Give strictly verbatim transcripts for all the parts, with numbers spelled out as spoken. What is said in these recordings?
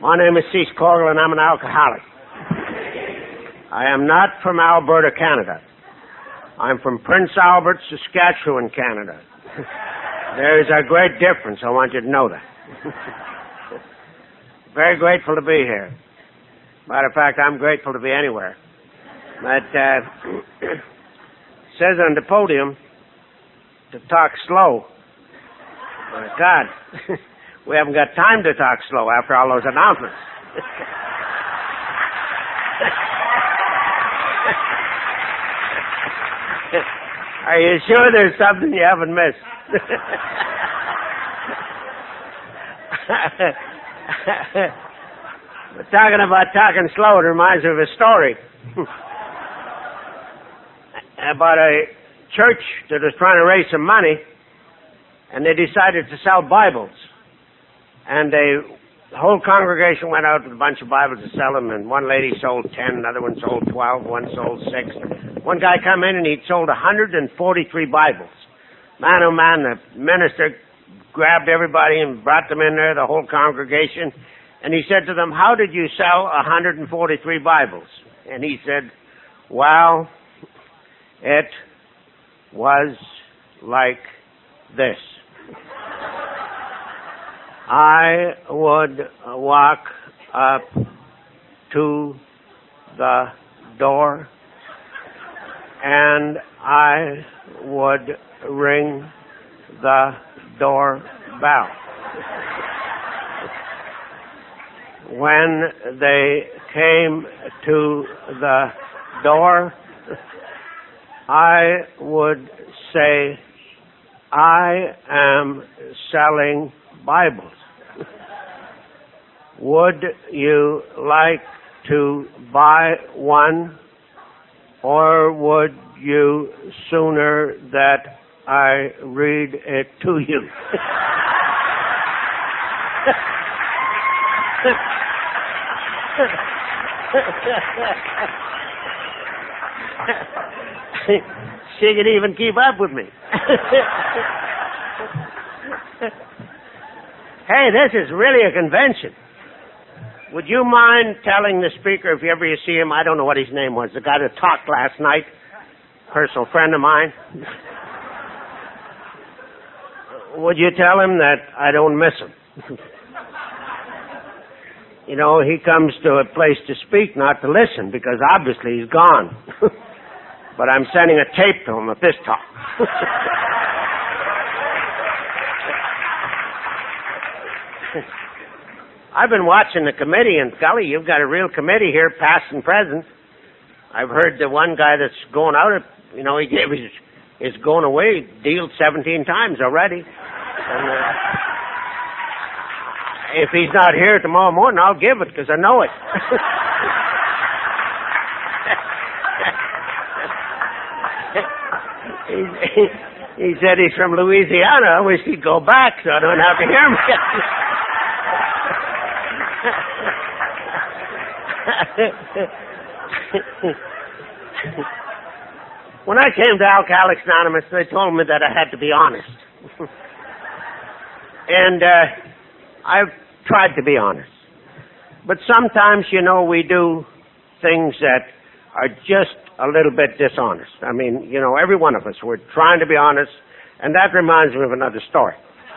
My name is Cease Corrigal, and I'm an alcoholic. I am not from Alberta, Canada. I'm from Prince Albert, Saskatchewan, Canada. There is a great difference. I want you to know that. Very grateful to be here. Matter of fact, I'm grateful to be anywhere. But uh, it says on the podium to talk slow. My God, we haven't got time to talk slow after all those announcements. Are you sure there's something you haven't missed? But talking about talking slow, it reminds me of a story about a church that was trying to raise some money, and they decided to sell Bibles. And they, the whole congregation went out with a bunch of Bibles to sell them, and one lady sold ten, another one sold twelve, one sold six. One guy come in and he'd sold one hundred forty-three Bibles. Man, oh man, the minister grabbed everybody and brought them in there, the whole congregation, and he said to them, "How did you sell one hundred forty-three Bibles?" And he said, "Well, it was like this. I would walk up to the door and I would ring the doorbell. When they came to the door, I would say, 'I am selling Bibles. Would you like to buy one, or would you sooner that I read it to you?'" She could even keep up with me. Hey, this is really a convention. Would you mind telling the speaker, if you ever you see him, I don't know what his name was, the guy that talked last night, personal friend of mine, would you tell him that I don't miss him? You know, he comes to a place to speak, not to listen, because obviously he's gone. But I'm sending a tape to him of this talk. I've been watching the committee, and golly, you've got a real committee here, past and present. I've heard the one guy that's going out, you know, he gave his, his going away deal seventeen times already. And, uh, if he's not here tomorrow morning, I'll give it, because I know it. he, he, he said he's from Louisiana. I wish he'd go back so I don't have to hear him. When I came to Alcoholics Anonymous, they told me that I had to be honest. And uh, I've tried to be honest. But sometimes, you know, we do things that are just a little bit dishonest. I mean, you know, every one of us, we're trying to be honest, and that reminds me of another story.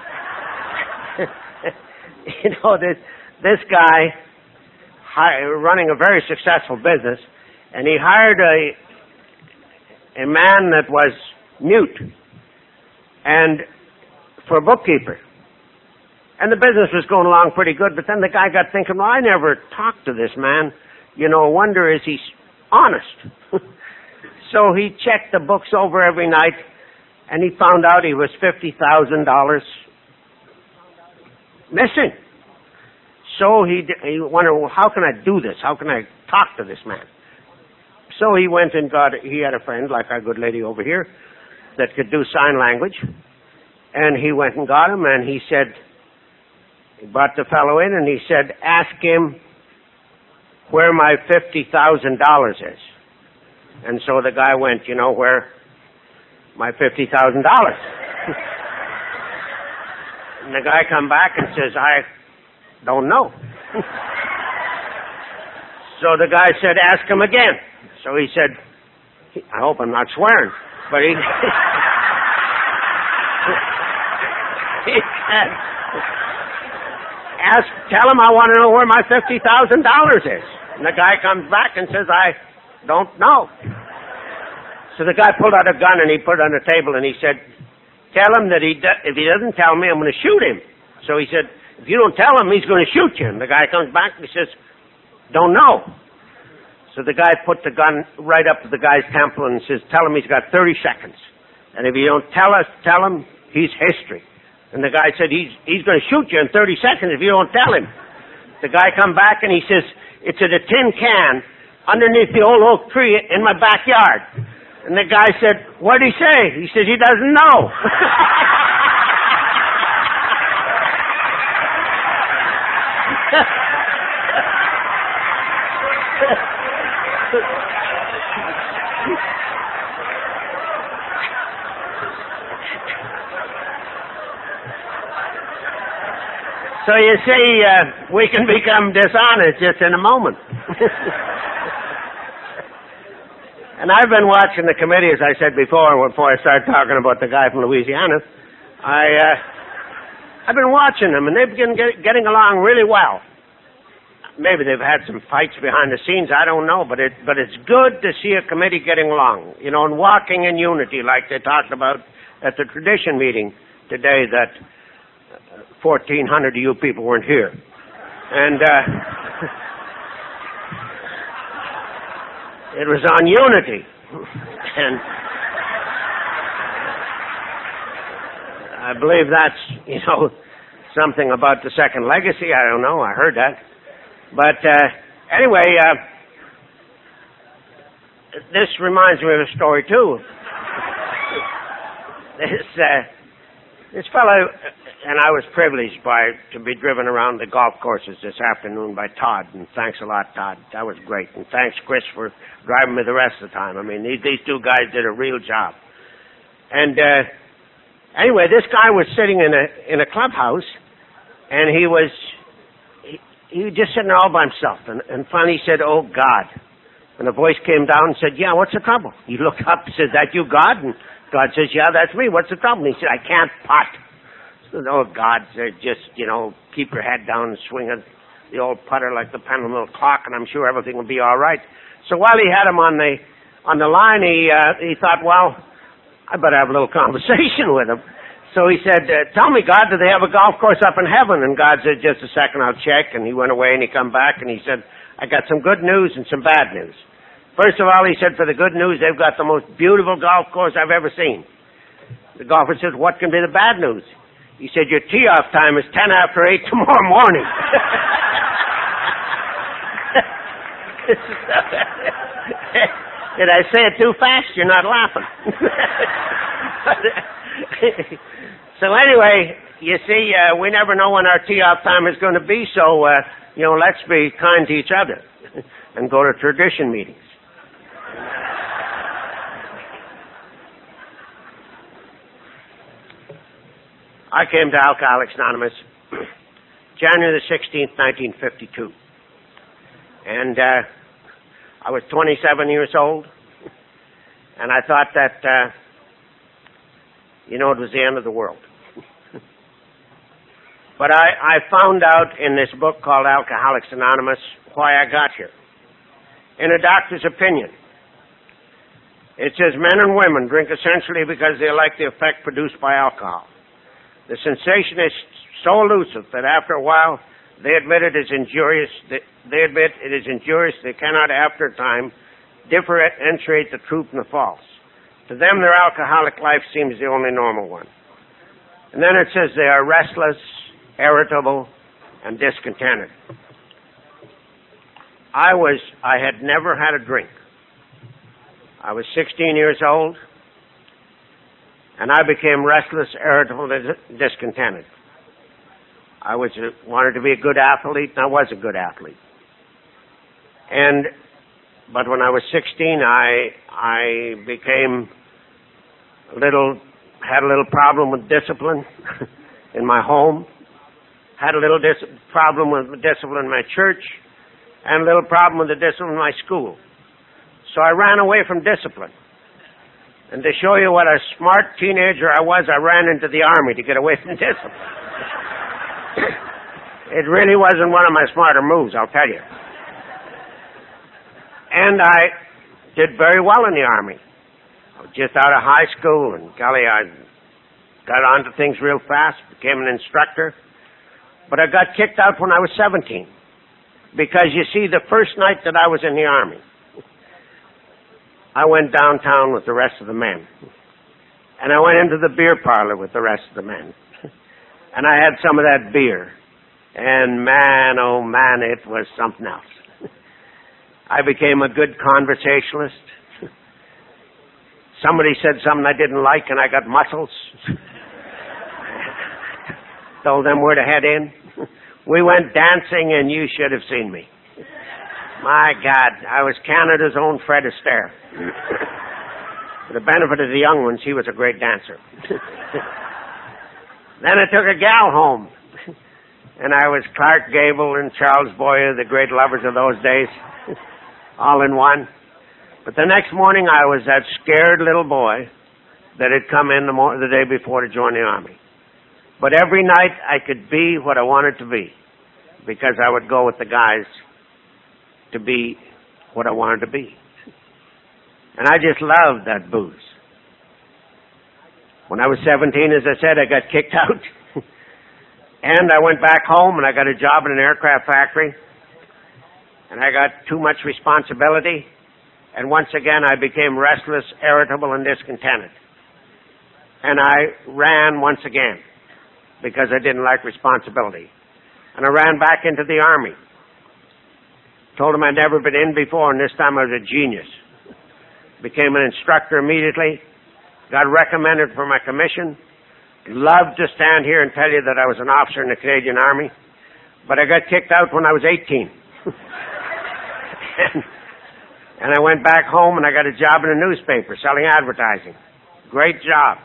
You know, this, this guy running a very successful business, and he hired a a man that was mute and for a bookkeeper. And the business was going along pretty good, but then the guy got thinking, well, I never talked to this man. You know, I wonder, is he honest? So he checked the books over every night, and he found out he was fifty thousand dollars missing. So he, he wondered, well, how can I do this? How can I talk to this man? So he went and got, he had a friend, like our good lady over here, that could do sign language. And he went and got him, and he said, he brought the fellow in, and he said, ask him where my fifty thousand dollars is. And so the guy went, you know, where my fifty thousand dollars. And the guy come back and says, I don't know. So the guy said, ask him again. So he said, I hope I'm not swearing, but he, he said, ask, tell him I want to know where my fifty thousand dollars is. And the guy comes back and says, I don't know. So the guy pulled out a gun and he put it on the table and he said, tell him that he do- if he doesn't tell me, I'm going to shoot him. So he said, if you don't tell him, he's going to shoot you. And the guy comes back and he says, don't know. So the guy put the gun right up to the guy's temple and says, tell him he's got thirty seconds. And if you don't tell us, tell him, he's history. And the guy said, he's, he's going to shoot you in thirty seconds if you don't tell him. The guy come back and he says, it's in a tin can underneath the old oak tree in my backyard. And the guy said, what did he say? He says, he doesn't know. So you see, uh, we can become dishonest just in a moment. And I've been watching the committee, as I said before, before I started talking about the guy from Louisiana. I, uh, I've been watching them, and they've been get, getting along really well. Maybe they've had some fights behind the scenes, I don't know, but it, but it's good to see a committee getting along, you know, and walking in unity like they talked about at the tradition meeting today that fourteen hundred of you people weren't here. And, uh, it was on unity. And I believe that's, you know, something about the second legacy. I don't know. I heard that. But uh, anyway, uh, this reminds me of a story, too. this, uh, this fellow, and I was privileged by to be driven around the golf courses this afternoon by Todd, and thanks a lot, Todd. That was great. And thanks, Chris, for driving me the rest of the time. I mean, these, these two guys did a real job. And uh, anyway, this guy was sitting in a in a clubhouse, and he was he, he was just sitting there all by himself. And, and finally, he said, "Oh God!" And a voice came down and said, "Yeah, what's the trouble?" He looked up and said, "That you, God?" And God says, "Yeah, that's me. What's the trouble?" And he said, "I can't putt." Oh, God, just, you know, keep your head down and swing it, the old putter like the pendulum clock, and I'm sure everything will be all right. So while he had him on the on the line, he uh, he thought, well, I better have a little conversation with him. So he said, uh, tell me, God, do they have a golf course up in heaven? And God said, just a second, I'll check. And he went away and he come back and he said, I got some good news and some bad news. First of all, he said, for the good news, they've got the most beautiful golf course I've ever seen. The golfer says, what can be the bad news? He said, your tee-off time is ten after eight tomorrow morning. Did I say it too fast? You're not laughing. So anyway, you see, uh, we never know when our tee-off time is going to be, so, uh, you know, let's be kind to each other and go to tradition meetings. I came to Alcoholics Anonymous January the sixteenth, nineteen fifty-two. And uh, I was twenty-seven years old. And I thought that, uh, you know, it was the end of the world. But I, I found out in this book called Alcoholics Anonymous why I got here. In a doctor's opinion, it says men and women drink essentially because they like the effect produced by alcohol. The sensation is so elusive that after a while they admit it is injurious. They admit it is injurious. They cannot, after a time, differentiate the truth from the false. To them, their alcoholic life seems the only normal one. And then it says they are restless, irritable, and discontented. I was, I had never had a drink. I was sixteen years old. And I became restless, irritable, and discontented. I was wanted to be a good athlete, and I was a good athlete. And but when I was sixteen, I I became a little had a little problem with discipline in my home. Had a little dis- problem with discipline in my church, and a little problem with the discipline in my school. So I ran away from discipline. And to show you what a smart teenager I was, I ran into the Army to get away from discipline. It really wasn't one of my smarter moves, I'll tell you. And I did very well in the Army. I was just out of high school, and golly, I got onto things real fast, became an instructor. But I got kicked out when I was seventeen. Because, you see, the first night that I was in the Army, I went downtown with the rest of the men. And I went into the beer parlor with the rest of the men. And I had some of that beer. And man, oh man, it was something else. I became a good conversationalist. Somebody said something I didn't like, and I got muscles. Told them where to head in. We went dancing, and you should have seen me. My God, I was Canada's own Fred Astaire. For the benefit of the young ones, he was a great dancer. Then I took a gal home. And I was Clark Gable and Charles Boyer, the great lovers of those days, all in one. But the next morning, I was that scared little boy that had come in the, mo- the day before to join the Army. But every night, I could be what I wanted to be, because I would go with the guys to be what I wanted to be. And I just loved that booze. When I was seventeen, as I said, I got kicked out. And I went back home, and I got a job in an aircraft factory. And I got too much responsibility. And once again, I became restless, irritable, and discontented. And I ran once again because I didn't like responsibility. And I ran back into the Army. Told them I'd never been in before, and this time I was a genius. Became an instructor immediately. Got recommended for my commission. Loved to stand here and tell you that I was an officer in the Canadian Army. But I got kicked out when I was eighteen. and, and I went back home and I got a job in a newspaper selling advertising. Great job.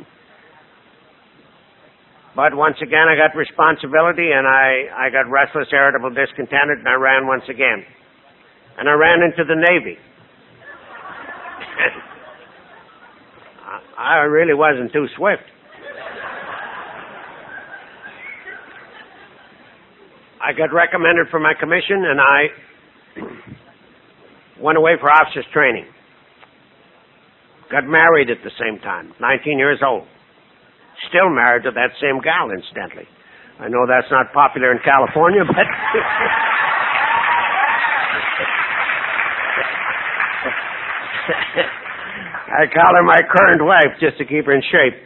But once again, I got responsibility, and I, I got restless, irritable, discontented, and I ran once again. And I ran into the Navy. I really wasn't too swift. I got recommended for my commission, and I went away for officers training. Got married at the same time, nineteen years old. Still married to that same gal, incidentally. I know that's not popular in California, but... I call her my current wife just to keep her in shape.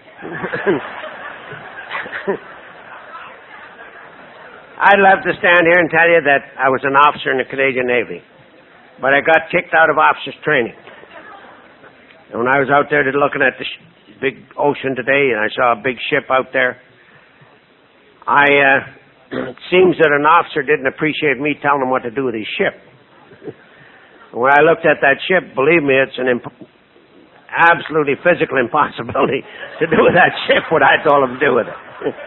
I'd love to stand here and tell you that I was an officer in the Canadian Navy, but I got kicked out of officers training. And when I was out there looking at the sh- big ocean today, and I saw a big ship out there, I uh, it seems that an officer didn't appreciate me telling him what to do with his ship. When I looked at that ship, believe me, it's an imp- absolutely physical impossibility to do with that ship what I told him to do with it.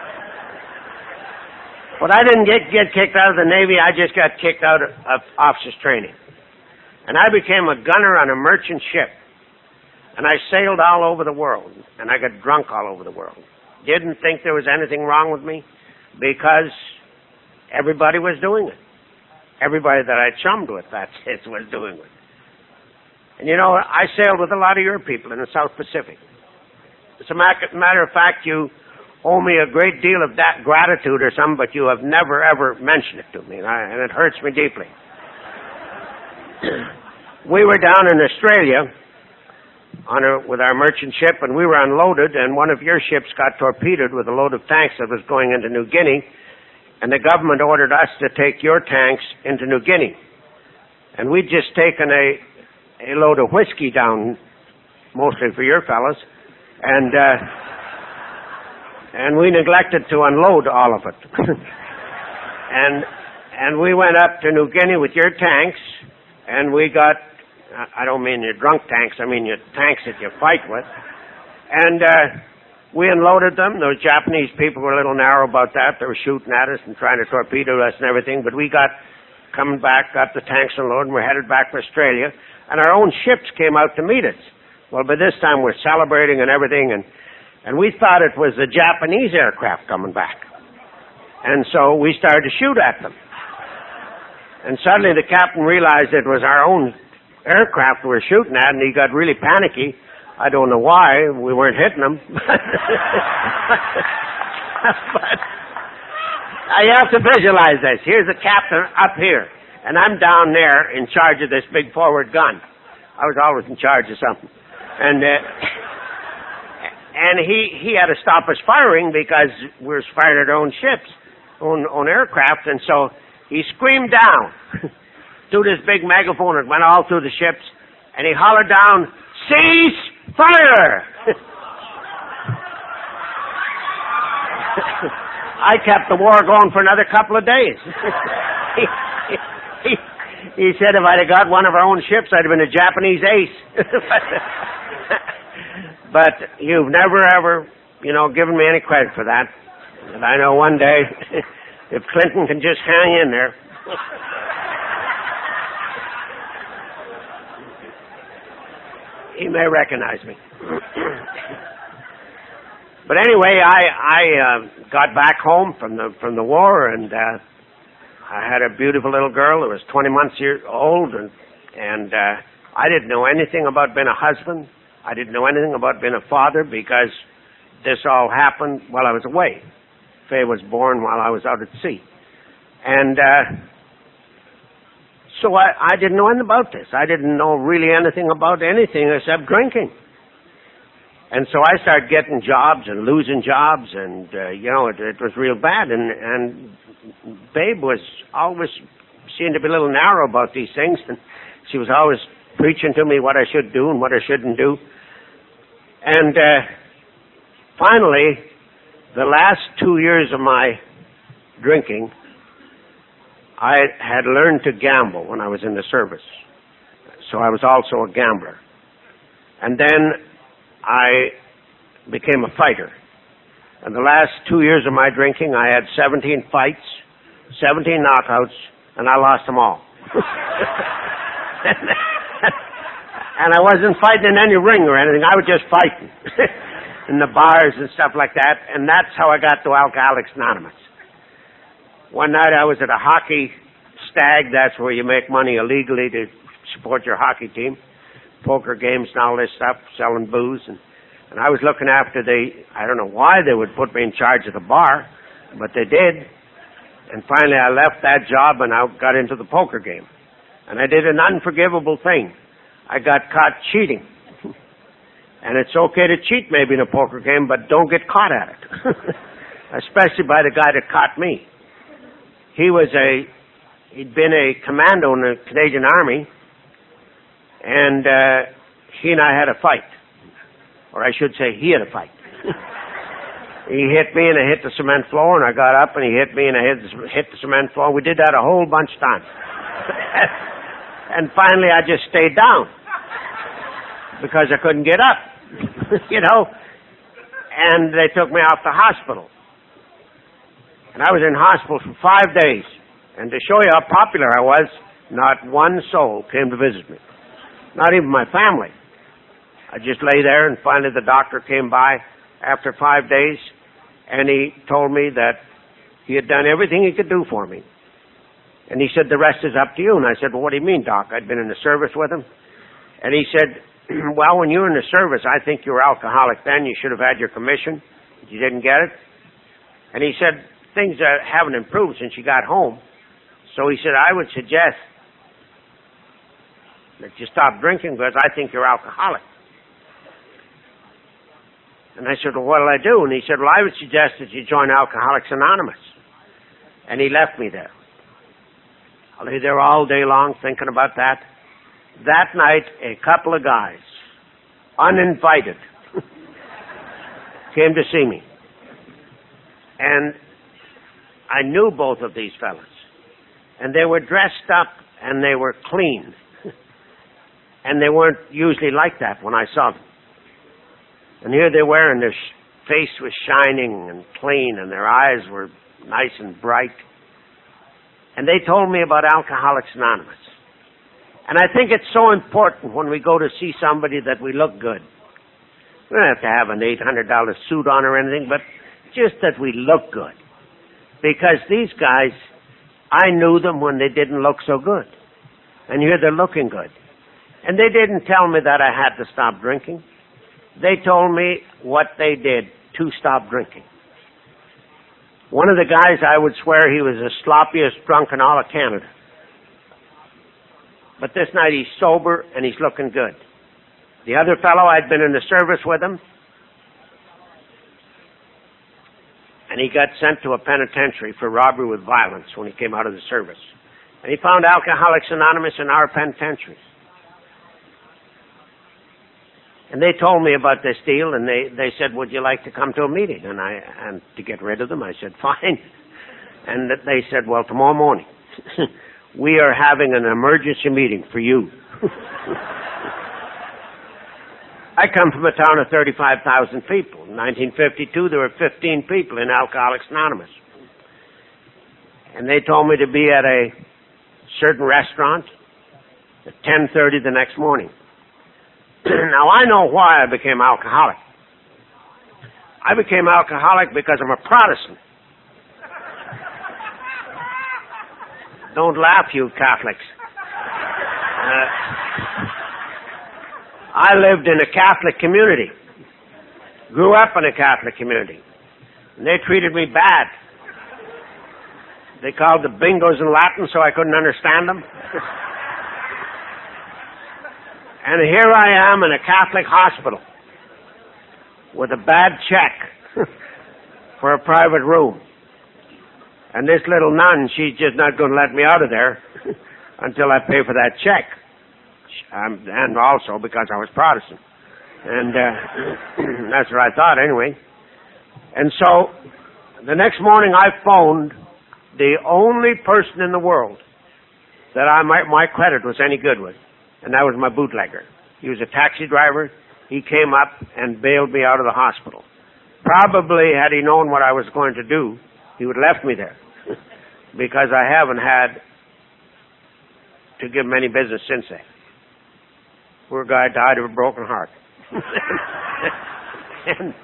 But I didn't get, get kicked out of the Navy. I just got kicked out of, of officers training. And I became a gunner on a merchant ship. And I sailed all over the world. And I got drunk all over the world. Didn't think there was anything wrong with me because everybody was doing it. Everybody that I chummed with, that's it, was doing it. And you know, I sailed with a lot of your people in the South Pacific. As a matter of fact, you owe me a great deal of that gratitude or something, but you have never, ever mentioned it to me, and, I, and it hurts me deeply. We were down in Australia on a, with our merchant ship, and we were unloaded, and one of your ships got torpedoed with a load of tanks that was going into New Guinea, and the government ordered us to take your tanks into New Guinea. And we'd just taken a, a load of whiskey down, mostly for your fellas, and uh, and we neglected to unload all of it. and and we went up to New Guinea with your tanks, and we got, I don't mean your drunk tanks, I mean your tanks that you fight with, and uh, we unloaded them. Those Japanese people were a little narrow about that. They were shooting at us and trying to torpedo us and everything, but we got coming back, got the tanks unloaded, and we're headed back for Australia, and our own ships came out to meet us. Well, by this time we're celebrating and everything, and, and we thought it was the Japanese aircraft coming back. And so we started to shoot at them. And suddenly the captain realized it was our own aircraft we were shooting at, and he got really panicky. I don't know why. We weren't hitting them. But you have to visualize this. Here's the captain up here, and I'm down there in charge of this big forward gun. I was always in charge of something. And uh, and he, he had to stop us firing because we were firing at our own ships, own, own aircraft, and so he screamed down through this big megaphone. It went all through the ships, and he hollered down, "Cease fire!" I kept the war going for another couple of days. he, he, he said if I'd have got one of our own ships, I'd have been a Japanese ace. But you've never, ever, you know, given me any credit for that. And I know one day, if Clinton can just hang in there. He may recognize me. But anyway, I I uh, got back home from the from the war, and uh, I had a beautiful little girl who was twenty months year old, and and uh, I didn't know anything about being a husband. I didn't know anything about being a father because this all happened while I was away. Faye was born while I was out at sea, and uh, so I I didn't know anything about this. I didn't know really anything about anything except drinking. And so I started getting jobs and losing jobs, and, uh, you know, it, it was real bad. And, and Babe was always seemed to be a little narrow about these things, and she was always preaching to me what I should do and what I shouldn't do. And uh, finally, the last two years of my drinking, I had learned to gamble when I was in the service. So I was also a gambler. And then I became a fighter. And the last two years of my drinking, I had seventeen fights, seventeen knockouts, and I lost them all. And I wasn't fighting in any ring or anything. I was just fighting in the bars and stuff like that. And that's how I got to Alcoholics Anonymous. One night I was at a hockey stag. That's where you make money illegally to support your hockey team. Poker games and all this stuff, selling booze. And, and I was looking after the, I don't know why they would put me in charge of the bar, but they did. And finally I left that job and I got into the poker game. And I did an unforgivable thing. I got caught cheating. And it's okay to cheat maybe in a poker game, but don't get caught at it. Especially by the guy that caught me. He was a, he'd been a commando in the Canadian Army, and uh, he and I had a fight. Or I should say, he had a fight. He hit me and I hit the cement floor, and I got up and he hit me and I hit the, hit the cement floor. We did that a whole bunch of times. And finally I just stayed down because I couldn't get up, you know. And they took me off to hospital. And I was in hospital for five days. And to show you how popular I was, not one soul came to visit me. Not even my family. I just lay there, and finally the doctor came by after five days, and he told me that he had done everything he could do for me. And he said, the rest is up to you. And I said, well, what do you mean, Doc? I'd been in the service with him. And he said, well, when you were in the service, I think you were alcoholic then. You should have had your commission. You didn't get it. And he said, things uh, haven't improved since you got home. So he said, I would suggest that you stop drinking because I think you're alcoholic. And I said, well, what'll I do? And he said, well, I would suggest that you join Alcoholics Anonymous. And he left me there. I lay there all day long thinking about that. That night, a couple of guys, uninvited, came to see me. And I knew both of these fellas. And they were dressed up and they were clean. And they weren't usually like that when I saw them. And here they were, and their face was shining and clean, and their eyes were nice and bright. And they told me about Alcoholics Anonymous. And I think it's so important when we go to see somebody that we look good. We don't have to have an eight hundred dollars suit on or anything, but just that we look good. Because these guys, I knew them when they didn't look so good. And here they're looking good. And they didn't tell me that I had to stop drinking. They told me what they did to stop drinking. One of the guys, I would swear he was the sloppiest drunk in all of Canada. But this night he's sober and he's looking good. The other fellow, I'd been in the service with him, and he got sent to a penitentiary for robbery with violence when he came out of the service. And he found Alcoholics Anonymous in our penitentiary. And they told me about this deal, and they, they said, would you like to come to a meeting? And I, and to get rid of them, I said, fine. And they said, well, tomorrow morning, we are having an emergency meeting for you. I come from a town of thirty-five thousand people. In nineteen fifty-two, there were fifteen people in Alcoholics Anonymous. And they told me to be at a certain restaurant at ten thirty the next morning. Now, I know why I became alcoholic. I became alcoholic because I'm a Protestant. Don't laugh, you Catholics. Uh, I lived in a Catholic community. Grew up in a Catholic community. And they treated me bad. They called the bingos in Latin so I couldn't understand them. And here I am in a Catholic hospital with a bad check for a private room. And this little nun, she's just not going to let me out of there until I pay for that check. Um, and also because I was Protestant. And uh, that's what I thought anyway. And so the next morning I phoned the only person in the world that I my, my credit was any good with. And that was my bootlegger. He was a taxi driver. He came up and bailed me out of the hospital. Probably had he known what I was going to do, he would have left me there. Because I haven't had to give him any business since then. Poor guy died of a broken heart. and,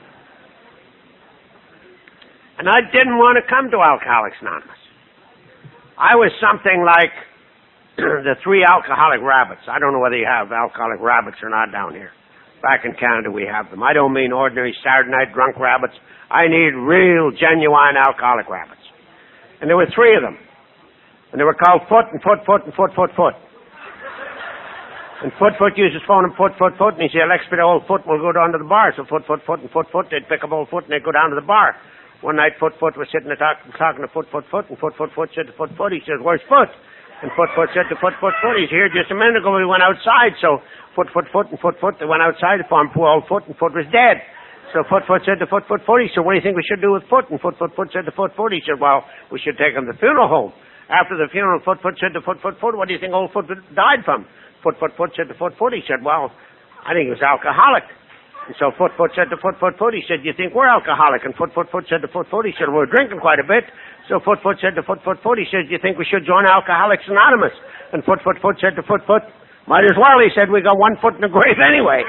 and I didn't want to come to Alcoholics Anonymous. I was something like the three alcoholic rabbits. I don't know whether you have alcoholic rabbits or not down here. Back in Canada we have them. I don't mean ordinary Saturday night drunk rabbits. I need real, genuine alcoholic rabbits. And there were three of them. And they were called Foot and Foot, Foot and Foot, Foot, Foot. And Foot, Foot used his phone and Foot, Foot, Foot, and he said, Alex, but old Foot will go down to the bar. So Foot, Foot, Foot and Foot, Foot, they'd pick up old Foot and they'd go down to the bar. One night Foot, Foot was sitting there talk, talking to Foot, Foot, Foot, and Foot, Foot, Foot said to Foot, Foot, he said, where's Foot? And Foot, Foot said to Foot, Foot, Foot, he's here just a minute ago. We went outside. So Foot, Foot, Foot, and Foot, Foot, they went outside to find poor old Foot, and Foot was dead. So Foot, Foot said to Foot, Foot, Foot, he said, what do you think we should do with Foot? And Foot, Foot, Foot said to Foot, Foot, he said, well, we should take him to the funeral home. After the funeral, Foot, Foot said to Foot, Foot, Foot, what do you think old Foot died from? Foot, Foot, Foot said to Foot, Foot, he said, well, I think he was alcoholic. And so Foot, Foot said to Foot, Foot, Foot, he said, do you think we're alcoholic? And Foot, Foot, Foot said to Foot, Foot, he said, we're drinking quite a bit. So Foot, Foot said to Foot, Foot, Foot, he said, do you think we should join Alcoholics Anonymous? And Foot, Foot, Foot said to Foot, Foot, might as well, he said, we got one foot in the grave anyway.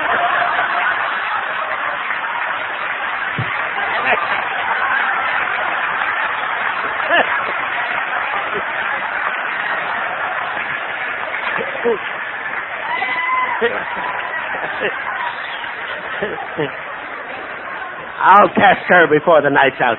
I'll test her before the night's out.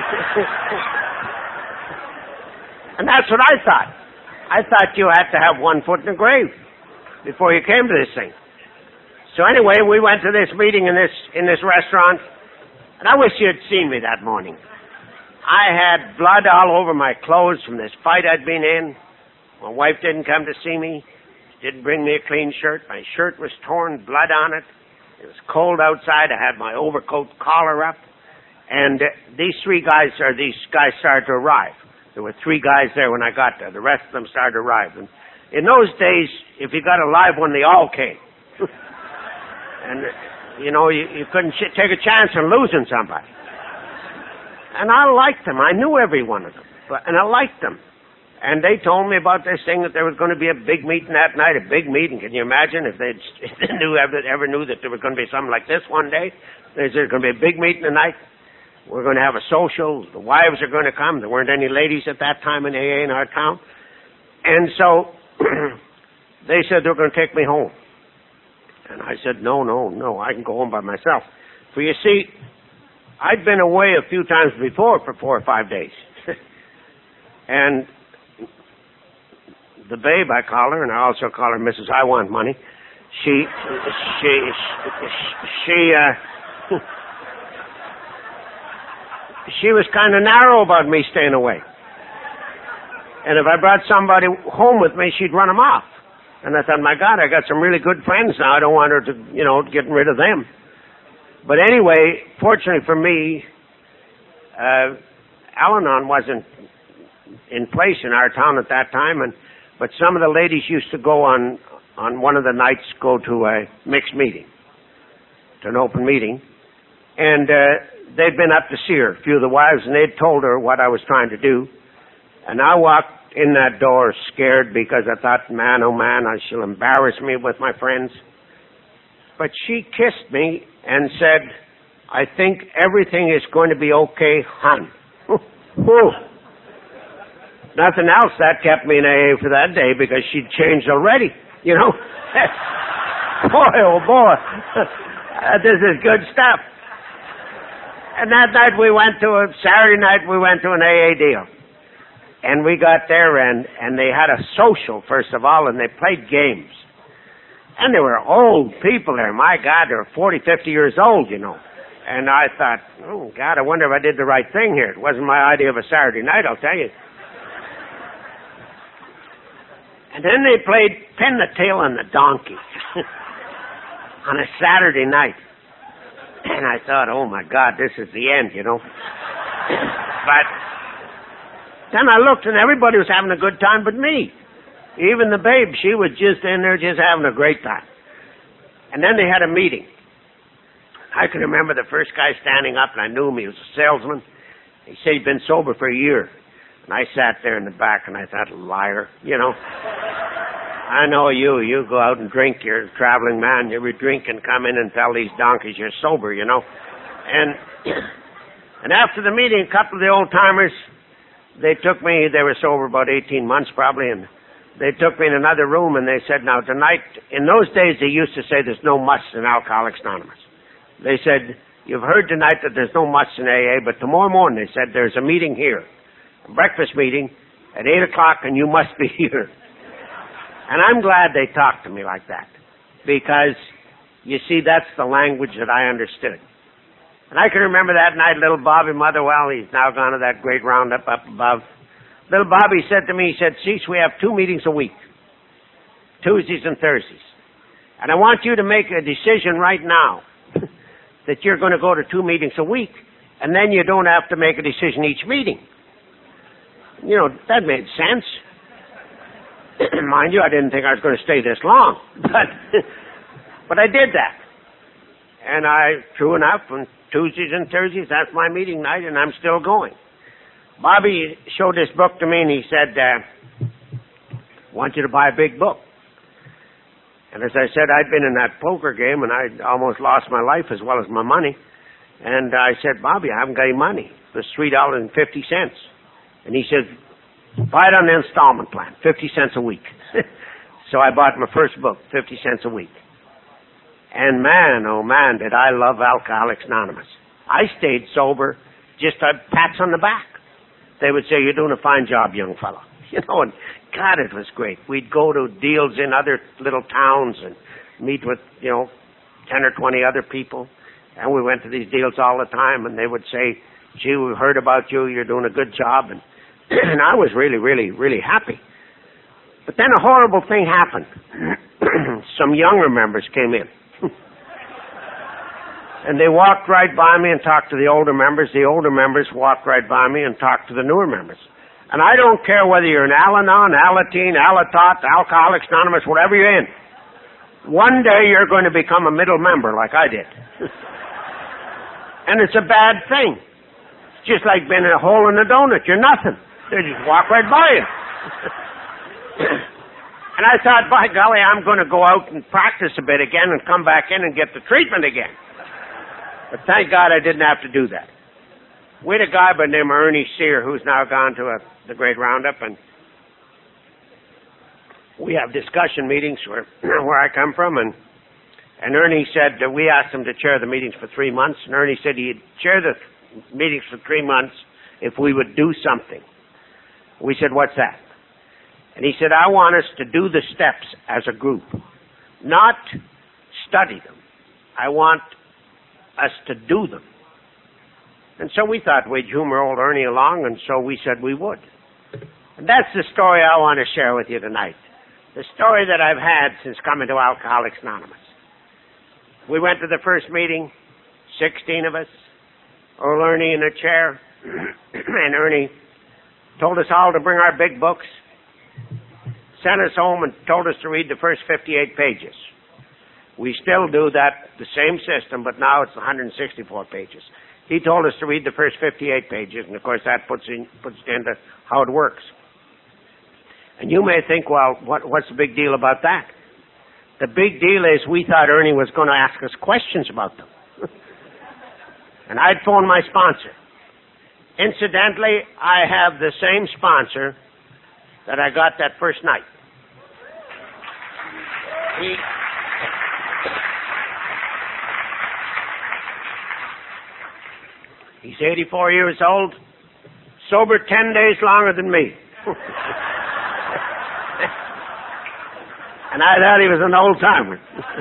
And that's what I thought. I thought you had to have one foot in the grave before you came to this thing. So anyway, we went to this meeting in this in this restaurant, and I wish you had seen me that morning. I had blood all over my clothes from this fight I'd been in. My wife didn't come to see me. She didn't bring me a clean shirt. My shirt was torn, blood on it. It was cold outside. I had my overcoat collar up. And uh, these three guys, or these guys started to arrive. There were three guys there when I got there. The rest of them started to arrive. And in those days, if you got a live one, they all came. And, uh, you know, you, you couldn't sh- take a chance on losing somebody. And I liked them. I knew every one of them. But, and I liked them. And they told me about this thing that there was going to be a big meeting that night, a big meeting. Can you imagine if they knew ever, ever knew that there was going to be something like this one day? There's going to be a big meeting tonight. We're going to have a social. The wives are going to come. There weren't any ladies at that time in A A in our town. And so they said they were going to take me home. And I said, no, no, no, I can go home by myself. For you see, I'd been away a few times before for four or five days. And the babe, I call her, and I also call her Missus I Want Money. She, she, she, uh, she was kind of narrow about me staying away. And if I brought somebody home with me, she'd run them off. And I thought, my God, I got some really good friends now. I don't want her to, you know, getting rid of them. But anyway, fortunately for me, uh, Al-Anon wasn't in place in our town at that time, and but some of the ladies used to go on, on one of the nights, go to a mixed meeting, to an open meeting. And uh, they'd been up to see her, a few of the wives, and they'd told her what I was trying to do. And I walked in that door scared because I thought, man, oh man, she'll embarrass me with my friends. But she kissed me and said, I think everything is going to be okay, hon. Nothing else, that kept me in A A for that day because she'd changed already, you know. Boy, oh boy, uh, this is good stuff. And that night we went to a, Saturday night we went to an A A deal. And we got there and, and they had a social, first of all, and they played games. And there were old people there. My God, they were forty, fifty years old, you know. And I thought, oh God, I wonder if I did the right thing here. It wasn't my idea of a Saturday night, I'll tell you. And then they played Pin the Tail on the Donkey on a Saturday night. And I thought, oh my God, this is the end, you know. But then I looked and everybody was having a good time but me. Even the babe, she was just in there just having a great time. And then they had a meeting. I can remember the first guy standing up, and I knew him. He was a salesman. He said he'd been sober for a year. And I sat there in the back, and I thought, liar, you know. I know you. You go out and drink. You're a traveling man. You drink and come in and tell these donkeys you're sober, you know. And and after the meeting, a couple of the old-timers, they took me. They were sober about eighteen months probably, and they took me in another room, and they said, now, tonight, in those days, they used to say there's no musts in Alcoholics Anonymous. They said, you've heard tonight that there's no musts in A A, but tomorrow morning, they said, there's a meeting here. Breakfast meeting at eight o'clock and you must be here. And I'm glad they talked to me like that because, you see, that's the language that I understood. And I can remember that night, little Bobby Motherwell, he's now gone to that great roundup up above. Little Bobby said to me, he said, Cease, we have two meetings a week, Tuesdays and Thursdays. And I want you to make a decision right now that you're going to go to two meetings a week, and then you don't have to make a decision each meeting. You know, that made sense. Mind you, I didn't think I was going to stay this long. But but I did that. And I, true enough, on Tuesdays and Thursdays, that's my meeting night, and I'm still going. Bobby showed this book to me, and he said, uh, I want you to buy a big book. And as I said, I'd been in that poker game, and I'd almost lost my life as well as my money. And I said, Bobby, I haven't got any money. It was three dollars and fifty cents. And he said, buy it on the installment plan, fifty cents a week. So I bought my first book, fifty cents a week. And man, oh man, did I love Alcoholics Anonymous. I stayed sober, just a pats on the back. They would say, you're doing a fine job, young fellow. You know, and God, it was great. We'd go to deals in other little towns and meet with, you know, ten or twenty other people. And we went to these deals all the time, and they would say, gee, we heard about you, you're doing a good job. And, and I was really, really, really happy. But then a horrible thing happened. Some younger members came in. And they walked right by me and talked to the older members. The older members walked right by me and talked to the newer members. And I don't care whether you're an Al-Anon, Alateen, Alatot, Alcoholics Anonymous, whatever you're in. One day you're going to become a middle member like I did. And it's a bad thing. It's just like being in a hole in a donut. You're nothing. They just walk right by you. And I thought, by golly, I'm going to go out and practice a bit again and come back in and get the treatment again. But thank God I didn't have to do that. We had a guy by the name of Ernie Sear, who's now gone to a, the Great Roundup, and we have discussion meetings where where I come from, and and Ernie said that we asked him to chair the meetings for three months, and Ernie said he'd chair the meetings for three months if we would do something. We said, what's that? And he said, I want us to do the steps as a group, not study them. I want us to do them. And so we thought we'd humor old Ernie along, and so we said we would. And that's the story I want to share with you tonight. The story that I've had since coming to Alcoholics Anonymous. We went to the first meeting, sixteen of us, old Ernie in a chair, and Ernie told us all to bring our big books, sent us home and told us to read the first fifty-eight pages. We still do that, the same system, but now it's one hundred sixty-four pages. He told us to read the first fifty-eight pages, and of course that puts in, puts into how it works. And you may think, well, what, what's the big deal about that? The big deal is we thought Ernie was going to ask us questions about them. And I'd phoned my sponsor. Incidentally, I have the same sponsor that I got that first night. He, he's eighty-four years old, sober ten days longer than me. And I thought he was an old-timer.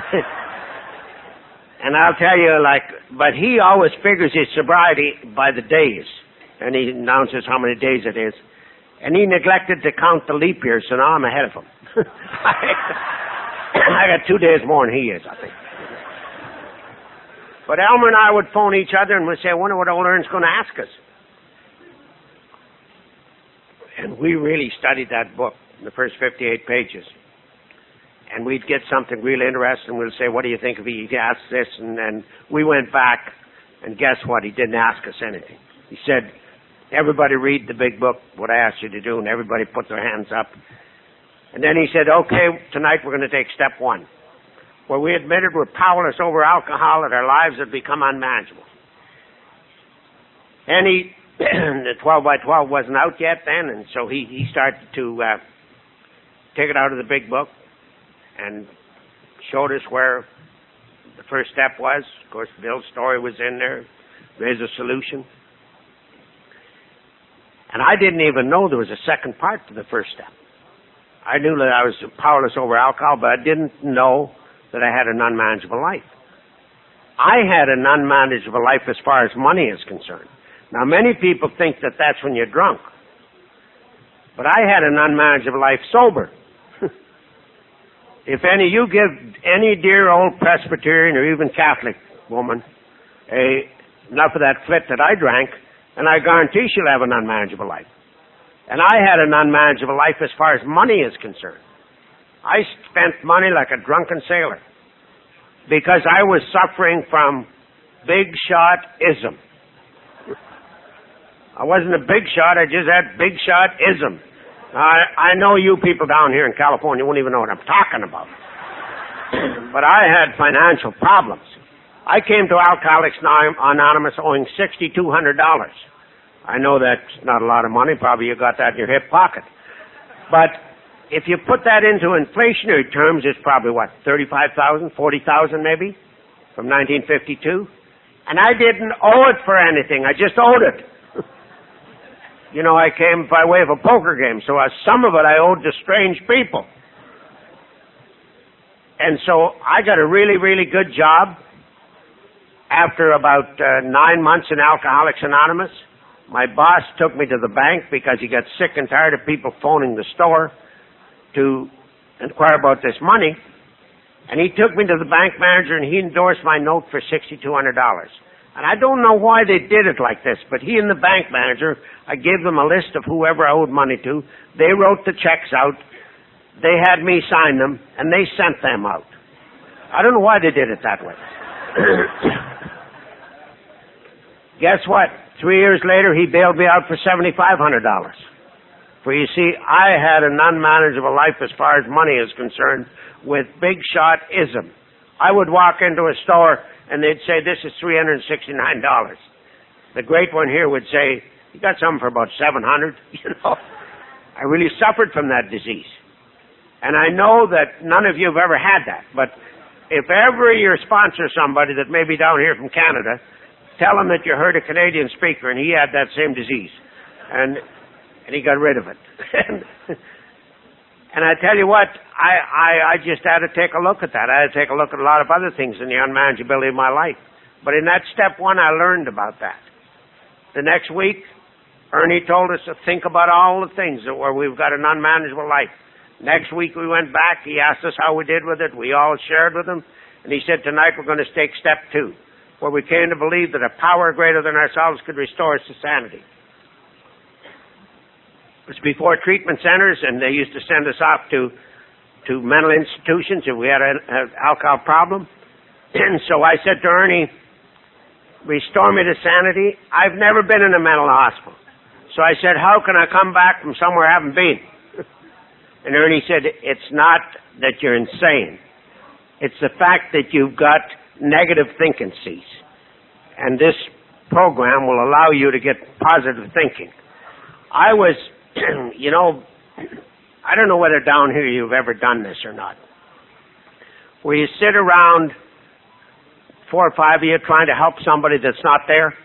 And I'll tell you, like, but he always figures his sobriety by the days. And he announces how many days it is. And he neglected to count the leap years, so now I'm ahead of him. I got two days more than he is, I think. But Elmer and I would phone each other and we'd say, I wonder what old Ern's going to ask us. And we really studied that book, the first fifty-eight pages. And we'd get something really interesting. We'd say, what do you think if he asked this? And then we went back, and guess what? He didn't ask us anything. He said, everybody read the big book, what I asked you to do, and everybody put their hands up. And then he said, okay, tonight we're going to take step one, where we admitted we're powerless over alcohol and our lives have become unmanageable. And he, the twelve by twelve wasn't out yet then, and so he, he started to uh, take it out of the big book and showed us where the first step was. Of course, Bill's story was in there. There's a solution. And I didn't even know there was a second part to the first step. I knew that I was powerless over alcohol, but I didn't know that I had an unmanageable life. I had an unmanageable life as far as money is concerned. Now, many people think that that's when you're drunk. But I had an unmanageable life sober. If any, you give any dear old Presbyterian or even Catholic woman a, enough of that flit that I drank, and I guarantee she'll have an unmanageable life. And I had an unmanageable life as far as money is concerned. I spent money like a drunken sailor because I was suffering from big shot-ism. I wasn't a big shot, I just had big shot-ism. I, I know you people down here in California won't even know what I'm talking about. But I had financial problems. I came to Alcoholics Anonymous owing six thousand two hundred dollars. I know that's not a lot of money. Probably you got that in your hip pocket. But if you put that into inflationary terms, it's probably, what, thirty-five thousand dollars, forty thousand dollars maybe, from nineteen fifty-two? And I didn't owe it for anything. I just owed it. You know, I came by way of a poker game, so uh, some of it I owed to strange people. And so I got a really, really good job. After about uh, nine months in Alcoholics Anonymous, my boss took me to the bank because he got sick and tired of people phoning the store to inquire about this money. And he took me to the bank manager and he endorsed my note for six thousand two hundred dollars. And I don't know why they did it like this, but he and the bank manager, I gave them a list of whoever I owed money to. They wrote the checks out. They had me sign them, and they sent them out. I don't know why they did it that way. Guess what? Three years later, he bailed me out for seven thousand five hundred dollars. For you see, I had an unmanageable life as far as money is concerned with big shot ism. I would walk into a store and they'd say, this is three hundred sixty-nine dollars. The great one here would say, you got something for about seven hundred dollars? You know, I really suffered from that disease. And I know that none of you have ever had that, but if ever you sponsor somebody that may be down here from Canada, tell him that you heard a Canadian speaker and he had that same disease. And and he got rid of it. and, and I tell you what, I, I, I just had to take a look at that. I had to take a look at a lot of other things in the unmanageability of my life. But in that step one, I learned about that. The next week, Ernie told us to think about all the things that where we've got an unmanageable life. Next week we went back. He asked us how we did with it. We all shared with him. And he said, tonight we're going to take step two, where we came to believe that a power greater than ourselves could restore us to sanity. It was before treatment centers, and they used to send us off to, to mental institutions if we had an alcohol problem. And so I said to Ernie, restore me to sanity. I've never been in a mental hospital. So I said, how can I come back from somewhere I haven't been? And Ernie said, it's not that you're insane. It's the fact that you've got negative thinkencies. And this program will allow you to get positive thinking. I was, you know, I don't know whether down here you've ever done this or not, where you sit around four or five of you trying to help somebody that's not there.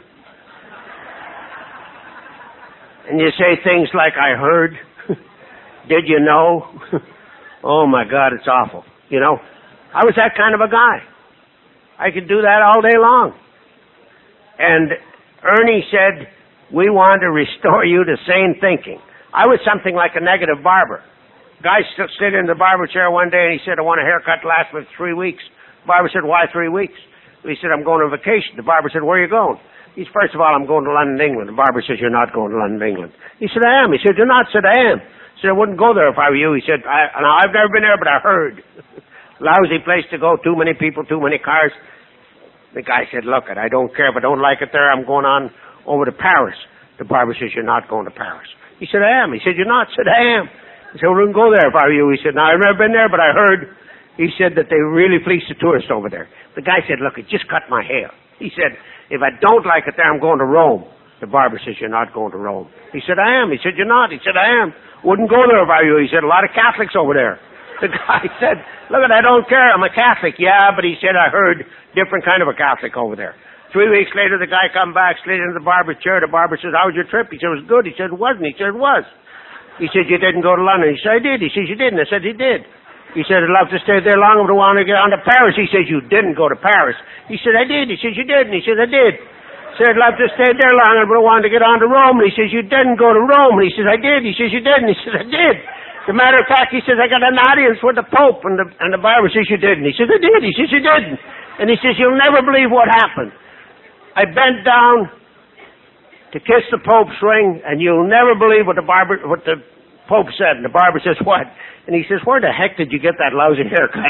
And you say things like, I heard, did you know? Oh my God, it's awful. You know, I was that kind of a guy. I could do that all day long. And Ernie said, we want to restore you to sane thinking. I was something like a negative barber. Guy stood sitting in the barber chair one day and he said, I want a haircut to last for three weeks. The barber said, why three weeks? He said, I'm going on vacation. The barber said, where are you going? He said, first of all, I'm going to London, England. The barber says, you're not going to London, England. He said, I am. He said, you're not. I said, I am. He said, I wouldn't go there if I were you. He said, I, now, I've never been there, but I heard. Lousy place to go, too many people, too many cars. The guy said, look, I don't care. If I don't like it there, I'm going on over to Paris. The barber says, you're not going to Paris. He said, I am. He said, you're not. I said, I am. He said, I wouldn't go there if I were you. He said, now, I've never been there, but I heard. He said that they really fleece the tourists over there. The guy said, look, it just cut my hair. He said, if I don't like it there, I'm going to Rome. The barber says, you're not going to Rome. He said, I am. He said, you're not. He said, I am. Wouldn't go there if I were you. He said, a lot of Catholics over there. The guy said, look, I don't care. I'm a Catholic. Yeah, but he said, I heard different kind of a Catholic over there. Three weeks later, the guy come back, slid into the barber's chair. The barber says, how was your trip? He said, it was good. He said, it wasn't. He said, it was. He said, you didn't go to London. He said, I did. He says, you didn't. I said, he did. He said, I'd love to stay there long, but I want to get on to Paris. He says, you didn't go to Paris. He said, I did. He says, you didn't. He said, I did. He said, I'd love to stay there long, but I wanted to get on to Rome. And he says, you didn't go to Rome. And he says, I did. He says, you didn't. He says, I did. As a matter of fact, he says, I got an audience with the Pope. And the, and the barber says, you didn't. He says, I did. He says, you didn't. And he says, you'll never believe what happened. I bent down to kiss the Pope's ring, and you'll never believe what the barber, what the Pope said. And the barber says, what? And he says, where the heck did you get that lousy haircut?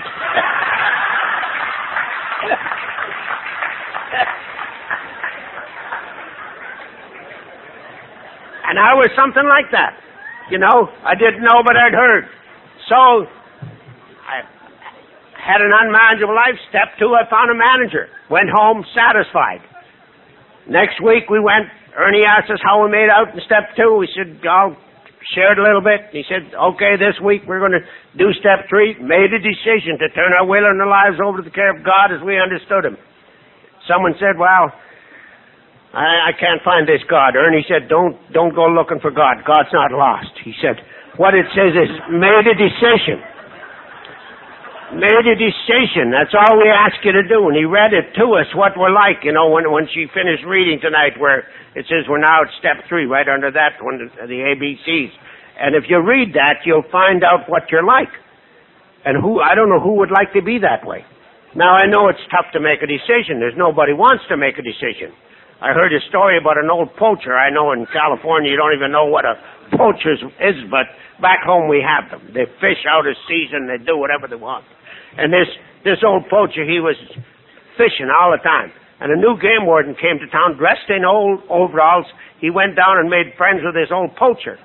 And I was something like that. You know, I didn't know, but I'd heard. So I had an unmanageable life. Step two, I found a manager. Went home satisfied. Next week we went, Ernie asked us how we made out in step two. We said, I'll share it a little bit. He said, okay, this week we're going to do step three. Made a decision to turn our will and our lives over to the care of God as we understood him. Someone said, well, I, I can't find this God. Ernie said, don't, don't go looking for God. God's not lost. He said, what it says is, made a decision. Made a decision. That's all we ask you to do. And he read it to us, what we're like, you know, when, when she finished reading tonight, where it says we're now at step three, right under that one, the A B Cs. And if you read that, you'll find out what you're like. And who, I don't know who would like to be that way. Now, I know it's tough to make a decision. There's nobody wants to make a decision. I heard a story about an old poacher. I know in California you don't even know what a poacher is, but back home we have them. They fish out of season. They do whatever they want. And this, this old poacher, he was fishing all the time. And a new game warden came to town dressed in old overalls. He went down and made friends with this old poacher.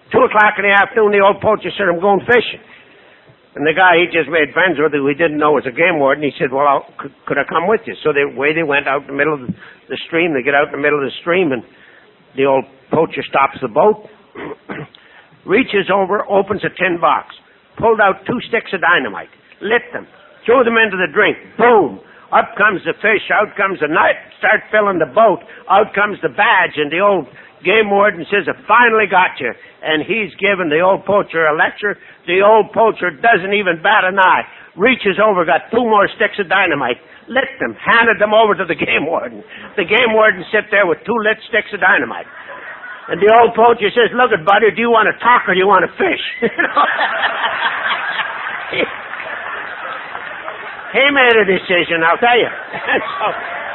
Two o'clock in the afternoon, the old poacher said, I'm going fishing. And the guy he just made friends with, who he didn't know was a game warden, he said, well, I'll, could, could I come with you? So the way they went out in the middle of the stream, they get out in the middle of the stream, and the old poacher stops the boat, reaches over, opens a tin box, pulled out two sticks of dynamite, lit them, threw them into the drink, boom! Up comes the fish, out comes the knife, start filling the boat, out comes the badge, and the old game warden says, I finally got you. And he's giving the old poacher a lecture. The old poacher doesn't even bat an eye, reaches over, got two more sticks of dynamite, lit them, handed them over to the game warden. The game warden sit there with two lit sticks of dynamite. And the old poacher says, look it, buddy, do you want to talk or do you want to fish? You know? He made a decision, I'll tell you. so,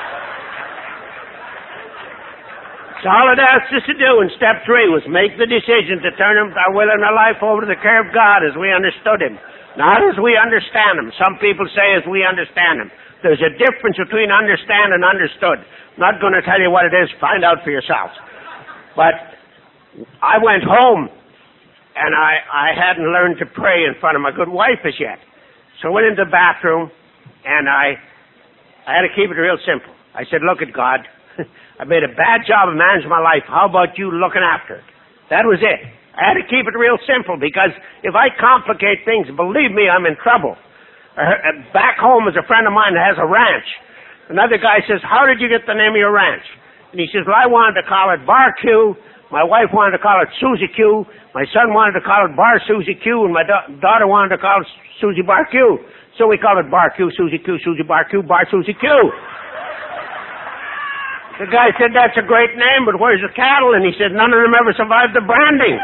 so all it asked us to do in step three was make the decision to turn our will and our life over to the care of God as we understood Him. Not as we understand Him. Some people say as we understand Him. There's a difference between understand and understood. I'm not going to tell you what it is. Find out for yourselves. But I went home, and I, I hadn't learned to pray in front of my good wife as yet. So I went into the bathroom, and I I had to keep it real simple. I said, look at God, I made a bad job of managing my life. How about you looking after it? That was it. I had to keep it real simple, because if I complicate things, believe me, I'm in trouble. Uh, back home is a friend of mine that has a ranch. Another guy says, how did you get the name of your ranch? And he says, well, I wanted to call it Bar Q. My wife wanted to call it Susie Q. My son wanted to call it Bar Susie Q. And my da- daughter wanted to call it Susie Bar Q. So we call it Bar Q, Susie Q, Susie Bar Q, Bar Susie Q. The guy said, that's a great name, but where's the cattle? And he said, none of them ever survived the branding.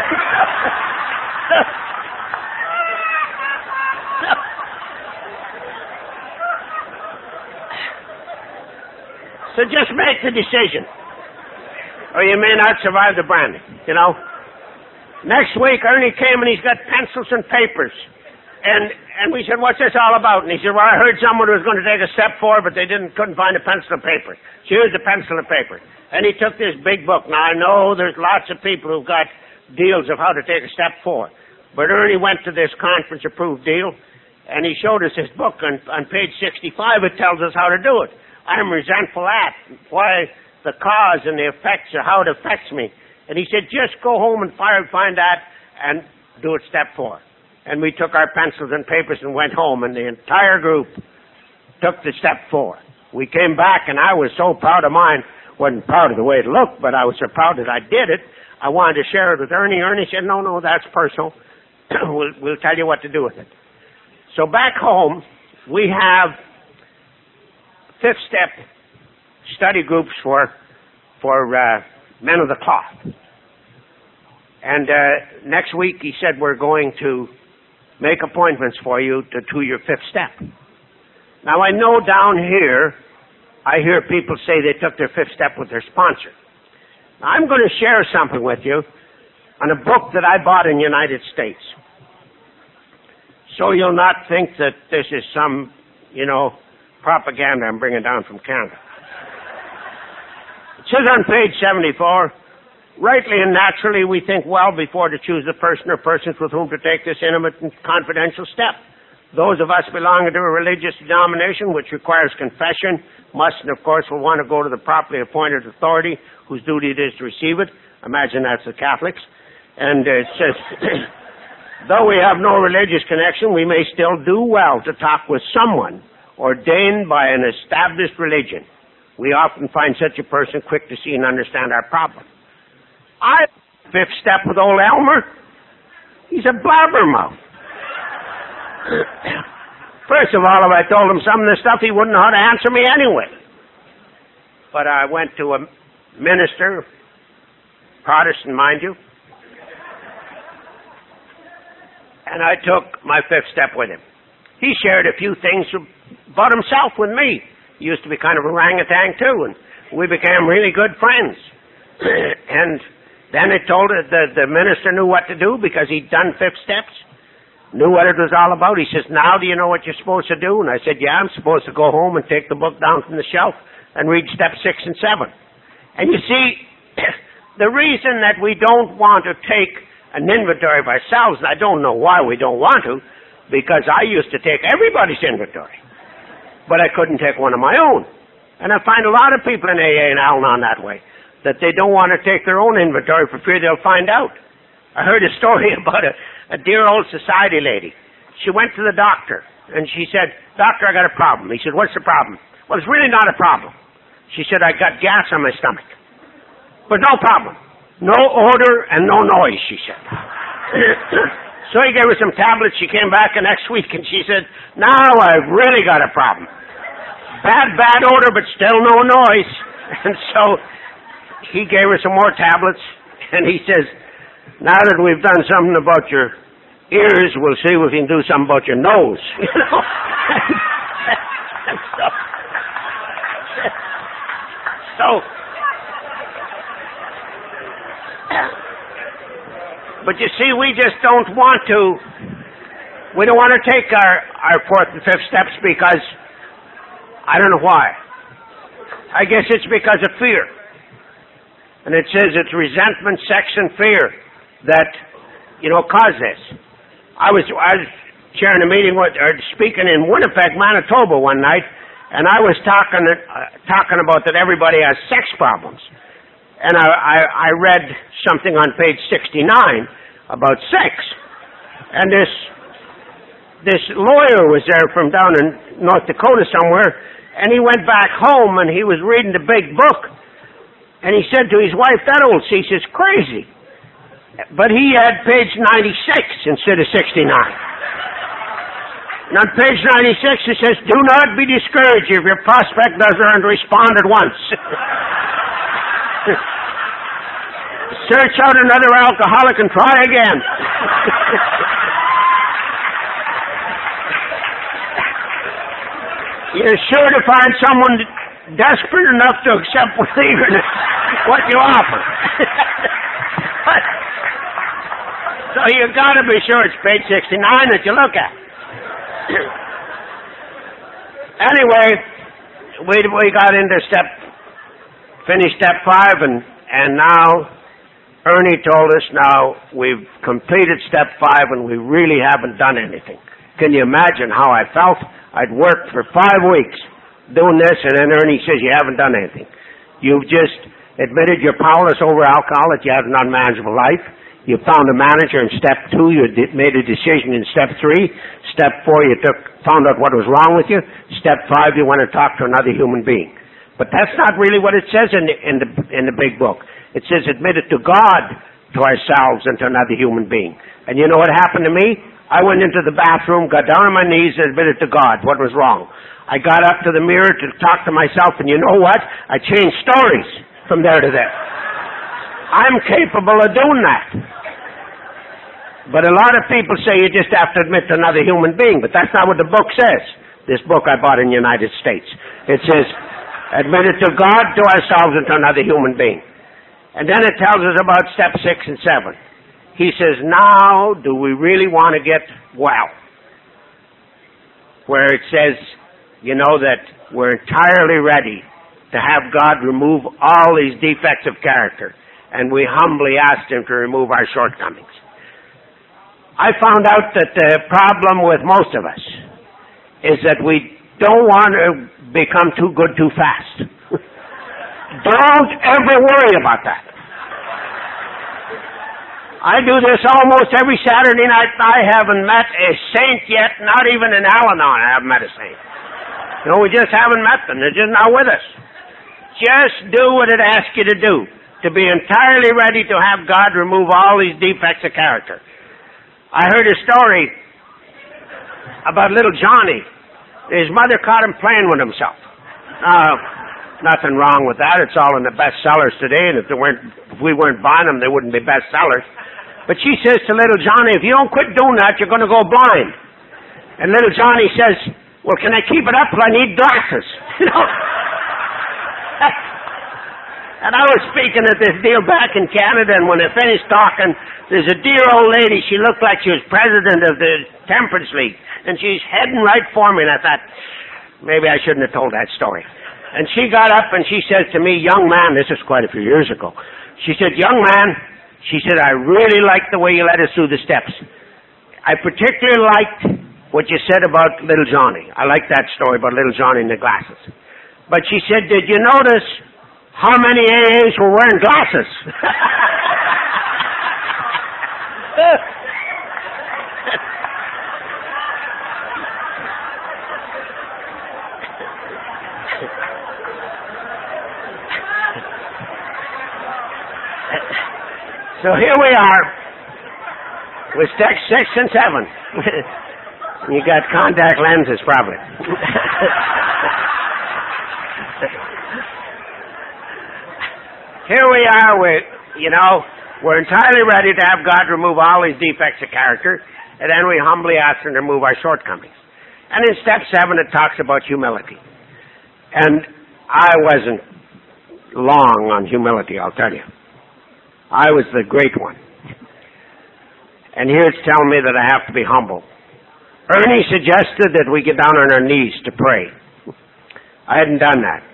So just make the decision, or you may not survive the branding, you know. Next week, Ernie came and he's got pencils and papers. And and we said, what's this all about? And he said, well, I heard someone was going to take a step forward, but they didn't couldn't find a pencil and paper. So here's the pencil and paper. And he took this big book. Now, I know there's lots of people who've got deals of how to take a step forward. But Ernie went to this conference-approved deal, and he showed us his book. On, on page sixty-five, it tells us how to do it. I'm resentful at why the cause and the effects, or how it affects me. And he said, just go home and find that and do it step four. And we took our pencils and papers and went home, and the entire group took the step four. We came back, and I was so proud of mine. Wasn't proud of the way it looked, but I was so proud that I did it. I wanted to share it with Ernie. Ernie said, no, no, that's personal. we'll, we'll tell you what to do with it. So back home, we have fifth step study groups for for uh, men of the cloth. And uh, next week, he said, we're going to make appointments for you to, to your fifth step. Now, I know down here, I hear people say they took their fifth step with their sponsor. Now, I'm going to share something with you on a book that I bought in the United States. So you'll not think that this is some, you know, propaganda I'm bringing down from Canada. It says on page seventy-four, rightly and naturally we think well before to choose the person or persons with whom to take this intimate and confidential step. Those of us belonging to a religious denomination which requires confession must and of course will want to go to the properly appointed authority whose duty it is to receive it. Imagine that's the Catholics. And uh, it says, though we have no religious connection, we may still do well to talk with someone ordained by an established religion. We often find such a person quick to see and understand our problem. I fifth step with old Elmer. He's a blabbermouth. First of all, if I told him some of the stuff, he wouldn't know how to answer me anyway. But I went to a minister, Protestant, mind you, and I took my fifth step with him. He shared a few things about himself with me. He used to be kind of orangutan too, and we became really good friends. And then it told us that the minister knew what to do because he'd done fifth steps, knew what it was all about. He says, now do you know what you're supposed to do? And I said, yeah, I'm supposed to go home and take the book down from the shelf and read step six and seven. And you see, the reason that we don't want to take an inventory of ourselves, and I don't know why we don't want to, because I used to take everybody's inventory. But I couldn't take one of my own. And I find a lot of people in A A and Al-Anon that way, that they don't want to take their own inventory for fear they'll find out. I heard a story about a, a dear old society lady. She went to the doctor, and she said, "Doctor, I got a problem." He said, "What's the problem?" "Well, it's really not a problem." She said, "I got gas on my stomach." "But no problem. No odor and no noise," she said. So he gave her some tablets. She came back the next week, and she said, "Now I've really got a problem. Bad, bad odor, but still no noise." And so he gave her some more tablets, and he says, "Now that we've done something about your ears, we'll see if we can do something about your nose." You know? so, so, but you see, we just don't want to, we don't want to take our, our fourth and fifth steps because, I don't know why. I guess it's because of fear. And it says it's resentment, sex, and fear that, you know, cause this. I was I was chairing a meeting with, or speaking in Winnipeg, Manitoba one night, and I was talking uh, talking about that everybody has sex problems. And I, I, I read something on page sixty-nine about sex. And this this lawyer was there from down in North Dakota somewhere, and he went back home and he was reading the big book. And he said to his wife, "That old cease is crazy." But he had page ninety-six instead of sixty-nine. And on page ninety-six it says, "Do not be discouraged if your prospect doesn't respond at once." Search out another alcoholic and try again. You're sure to find someone desperate enough to accept with eagerness what you offer. So you got to be sure it's page sixty-nine that you look at. Anyway, we we got into step, finished step five, and and now Ernie told us now we've completed step five and we really haven't done anything. Can you imagine how I felt? I'd worked for five weeks doing this, and then Ernie says you haven't done anything. You've just admitted you're powerless over alcohol, that you have an unmanageable life. You found a manager in step two. You did, made a decision in step three. Step four, you took, found out what was wrong with you. Step five, you went to talk to another human being. But that's not really what it says in the, in the, in the big book. It says admit it to God, to ourselves, and to another human being. And you know what happened to me? I went into the bathroom, got down on my knees, and admitted to God what was wrong. I got up to the mirror to talk to myself, and you know what? I changed stories from there to there. I'm capable of doing that. But a lot of people say you just have to admit to another human being, but that's not what the book says. This book I bought in the United States. It says, admit it to God, to ourselves, and to another human being. And then it tells us about step six and seven. He says, now do we really want to get well? Where it says, you know, that we're entirely ready to have God remove all these defects of character. And we humbly asked Him to remove our shortcomings. I found out that the problem with most of us is that we don't want to become too good too fast. Don't ever worry about that. I do this almost every Saturday night. I haven't met a saint yet, not even in Al-Anon I haven't met a saint. You know, we just haven't met them. They're just not with us. Just do what it asks you to do, to be entirely ready to have God remove all these defects of character. I heard a story about little Johnny. His mother caught him playing with himself. Uh, nothing wrong with that. It's all in the bestsellers today, and if, they weren't, if we weren't buying them, they wouldn't be bestsellers. But she says to little Johnny, if you don't quit doing that, you're going to go blind. And little Johnny says, well, can I keep it up? I need glasses. You know? And I was speaking at this deal back in Canada, and when I finished talking, there's a dear old lady. She looked like she was president of the Temperance League, and she's heading right for me, and I thought, maybe I shouldn't have told that story. And she got up, and she says to me, young man, this is quite a few years ago, she said, young man, She said, I really liked the way you led us through the steps. I particularly liked what you said about little Johnny. I liked that story about little Johnny and the glasses. But she said, did you notice how many A As were wearing glasses? So here we are with six, six and seven. You got contact lenses, probably. Here we are with, you know, we're entirely ready to have God remove all these defects of character, and then we humbly ask Him to remove our shortcomings. And in step seven, it talks about humility. And I wasn't long on humility, I'll tell you. I was the great one. And here it's telling me that I have to be humble. Ernie suggested that we get down on our knees to pray. I hadn't done that.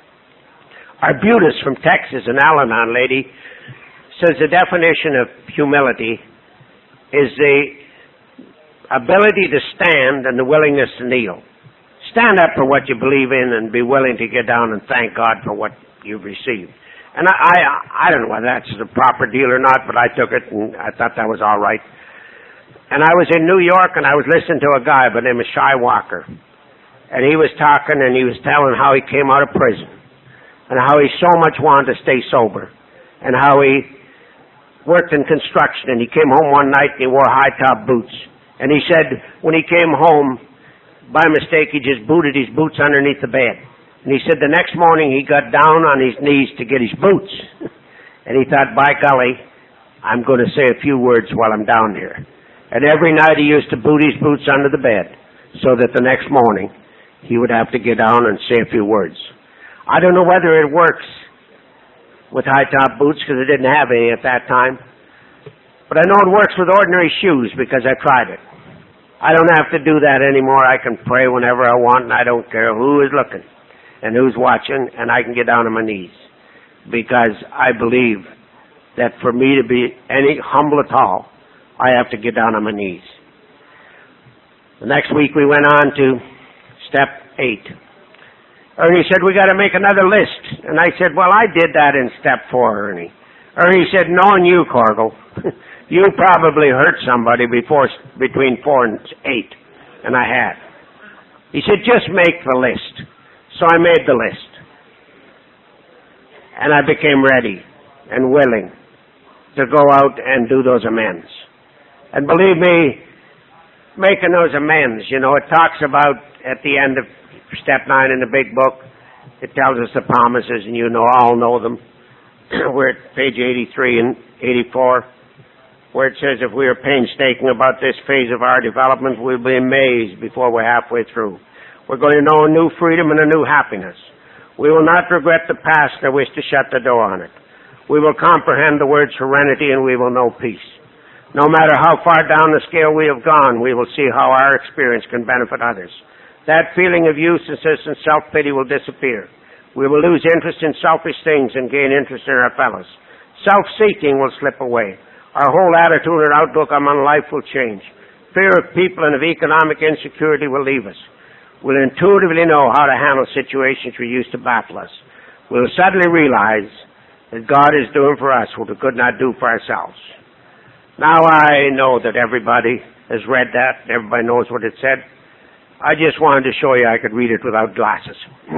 Arbutus from Texas, an Al-Anon lady, says the definition of humility is the ability to stand and the willingness to kneel. Stand up for what you believe in and be willing to get down and thank God for what you've received. And I, I, I don't know whether that's the proper deal or not, but I took it and I thought that was all right. And I was in New York and I was listening to a guy by the name of Shy Walker. And he was talking and he was telling how he came out of prison and how he so much wanted to stay sober and how he worked in construction and he came home one night and he wore high-top boots. And he said when he came home, by mistake, he just booted his boots underneath the bed. And he said the next morning he got down on his knees to get his boots. And he thought, by golly, I'm going to say a few words while I'm down here. And every night he used to boot his boots under the bed so that the next morning he would have to get down and say a few words. I don't know whether it works with high-top boots because I didn't have any at that time. But I know it works with ordinary shoes because I tried it. I don't have to do that anymore. I can pray whenever I want and I don't care who is looking and who's watching, and I can get down on my knees because I believe that for me to be any humble at all, I have to get down on my knees. The next week we went on to step eight. Ernie said, we got to make another list. And I said, well, I did that in step four, Ernie. Ernie said, knowing you, Corgle, you probably hurt somebody before between four and eight. And I had. He said, just make the list. So I made the list. And I became ready and willing to go out and do those amends. And believe me, making those amends, you know, it talks about at the end of step nine in the big book, it tells us the promises, and you know, all know them. We're at page eighty-three and eighty-four, where it says if we are painstaking about this phase of our development, we'll be amazed before we're halfway through. We're going to know a new freedom and a new happiness. We will not regret the past nor wish to shut the door on it. We will comprehend the word serenity and we will know peace. No matter how far down the scale we have gone, we will see how our experience can benefit others. That feeling of uselessness and self-pity will disappear. We will lose interest in selfish things and gain interest in our fellows. Self-seeking will slip away. Our whole attitude and outlook on life will change. Fear of people and of economic insecurity will leave us. We'll intuitively know how to handle situations we used to baffle us. We'll suddenly realize that God is doing for us what we could not do for ourselves. Now I know that everybody has read that, everybody knows what it said. I just wanted to show you I could read it without glasses.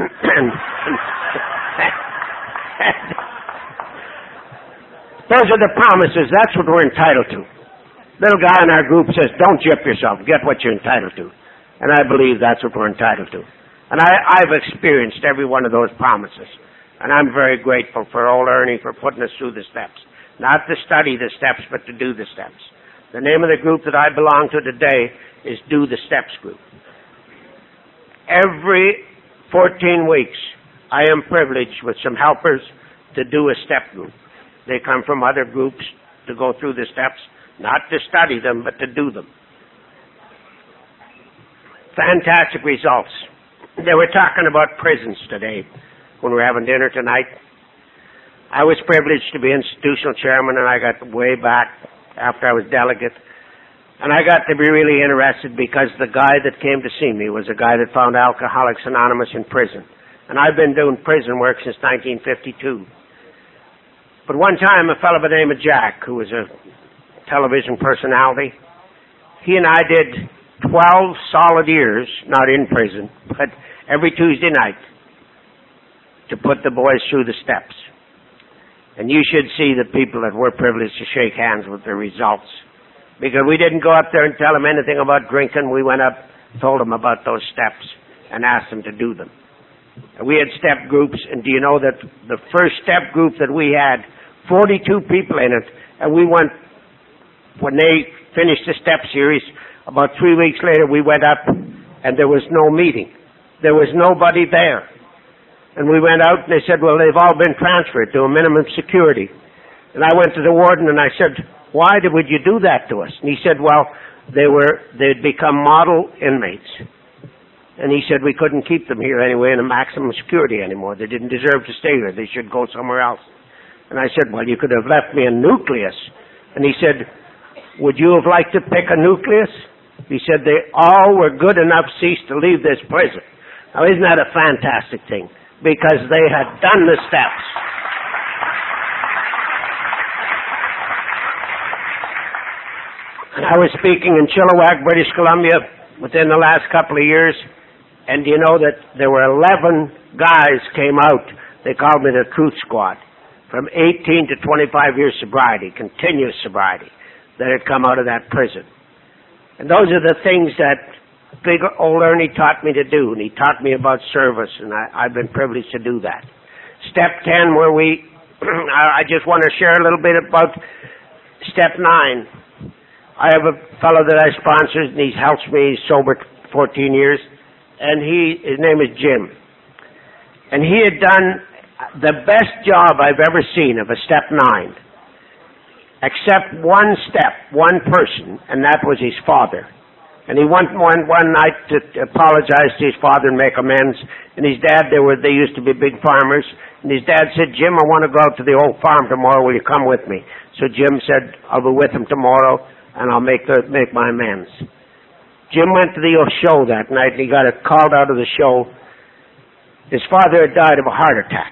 Those are the promises. That's what we're entitled to. Little guy in our group says, don't jip yourself. Get what you're entitled to. And I believe that's what we're entitled to. And I, I've experienced every one of those promises. And I'm very grateful for old Ernie for putting us through the steps. Not to study the steps, but to do the steps. The name of the group that I belong to today is Do the Steps Group. Every fourteen weeks, I am privileged with some helpers to do a step group. They come from other groups to go through the steps, not to study them, but to do them. Fantastic results. They were talking about prisons today when we were having dinner tonight. I was privileged to be institutional chairman, and I got way back after I was delegate. And I got to be really interested because the guy that came to see me was a guy that found Alcoholics Anonymous in prison. And I've been doing prison work since nineteen fifty-two. But one time, a fellow by the name of Jack, who was a television personality, he and I did twelve solid years, not in prison, but every Tuesday night to put the boys through the steps. And you should see the people that were privileged to shake hands with the results. Because we didn't go up there and tell them anything about drinking. We went up, told them about those steps, and asked them to do them. And we had step groups, and do you know that the first step group that we had, forty-two people in it, and we went, when they finished the step series, about three weeks later we went up, and there was no meeting. There was nobody there. And we went out, and they said, well, they've all been transferred to a minimum security. And I went to the warden, and I said, why would you do that to us? And he said, well, they were, they'd become model inmates. And he said, we couldn't keep them here anyway in a maximum security anymore. They didn't deserve to stay here. They should go somewhere else. And I said, well, you could have left me a nucleus. And he said, would you have liked to pick a nucleus? He said, they all were good enough cease to leave this prison. Now, isn't that a fantastic thing? Because they had done the steps. And I was speaking in Chilliwack, British Columbia, within the last couple of years, and you know that there were eleven guys came out. They called me the Truth Squad, from eighteen to twenty-five years sobriety, continuous sobriety, that had come out of that prison. And those are the things that big old Ernie taught me to do, and he taught me about service, and I, I've been privileged to do that. Step ten, where we, I just want to share a little bit about step nine. I have a fellow that I sponsor, and he helps me. He's sober fourteen years, and he, his name is Jim. And he had done the best job I've ever seen of a step nine, except one step, one person, and that was his father. And he went one, one night to apologize to his father and make amends. And his dad, they were, they used to be big farmers. And his dad said, Jim, I want to go out to the old farm tomorrow. Will you come with me? So Jim said, I'll be with him tomorrow, and I'll make the, make my amends. Jim went to the show that night, and he got called out of the show. His father had died of a heart attack.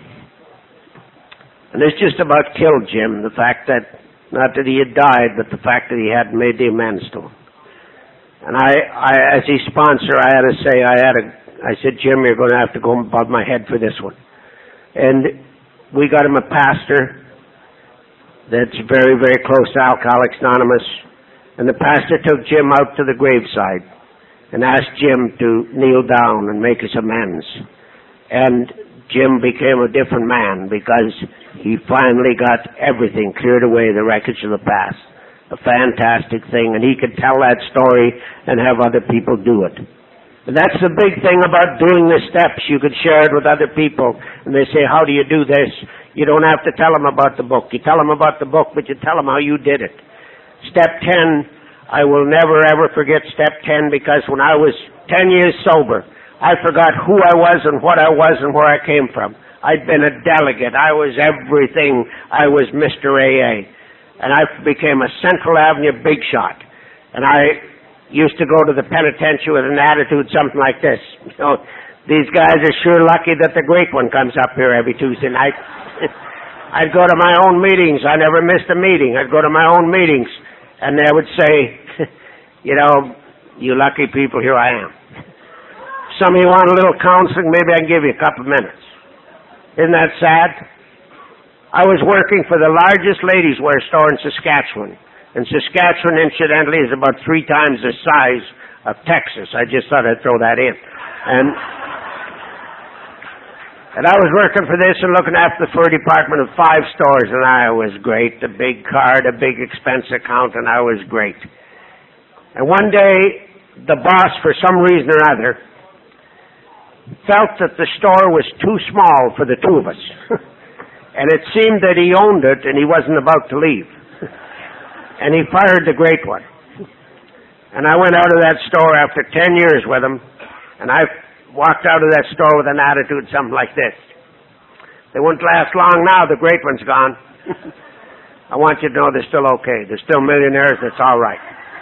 And this just about killed Jim, the fact that, not that he had died, but the fact that he hadn't made the amends to him. And I, I, as his sponsor, I had to say, I had to, I said, Jim, you're going to have to go above my head for this one. And we got him a pastor that's very, very close to Alcoholics Anonymous. And the pastor took Jim out to the graveside and asked Jim to kneel down and make his amends. And Jim became a different man because he finally got everything cleared away, the wreckage of the past. A fantastic thing, and he could tell that story and have other people do it. And that's the big thing about doing the steps. You could share it with other people, and they say, how do you do this? You don't have to tell them about the book. You tell them about the book, but you tell them how you did it. Step ten, I will never ever forget step ten, because when I was ten years sober, I forgot who I was and what I was and where I came from. I'd been a delegate. I was everything. I was Mister A A. And I became a Central Avenue big shot. And I used to go to the penitentiary with an attitude something like this. You know, these guys are sure lucky that the great one comes up here every Tuesday night. I'd go to my own meetings. I never missed a meeting. I'd go to my own meetings. And they would say, you know, you lucky people, here I am. Some of you want a little counseling, maybe I can give you a couple of minutes. Isn't that sad? I was working for the largest ladies' wear store in Saskatchewan. And Saskatchewan, incidentally, is about three times the size of Texas. I just thought I'd throw that in. And, and I was working for this and looking after the fur department of five stores, and I was great. The big card, a big expense account, and I was great. And one day, the boss, for some reason or other, felt that the store was too small for the two of us. And it seemed that he owned it and he wasn't about to leave. And he fired the great one. And I went out of that store after ten years with him, and I walked out of that store with an attitude something like this. They wouldn't last long now. The great one's gone. I want you to know they're still okay. They're still millionaires. That's all right.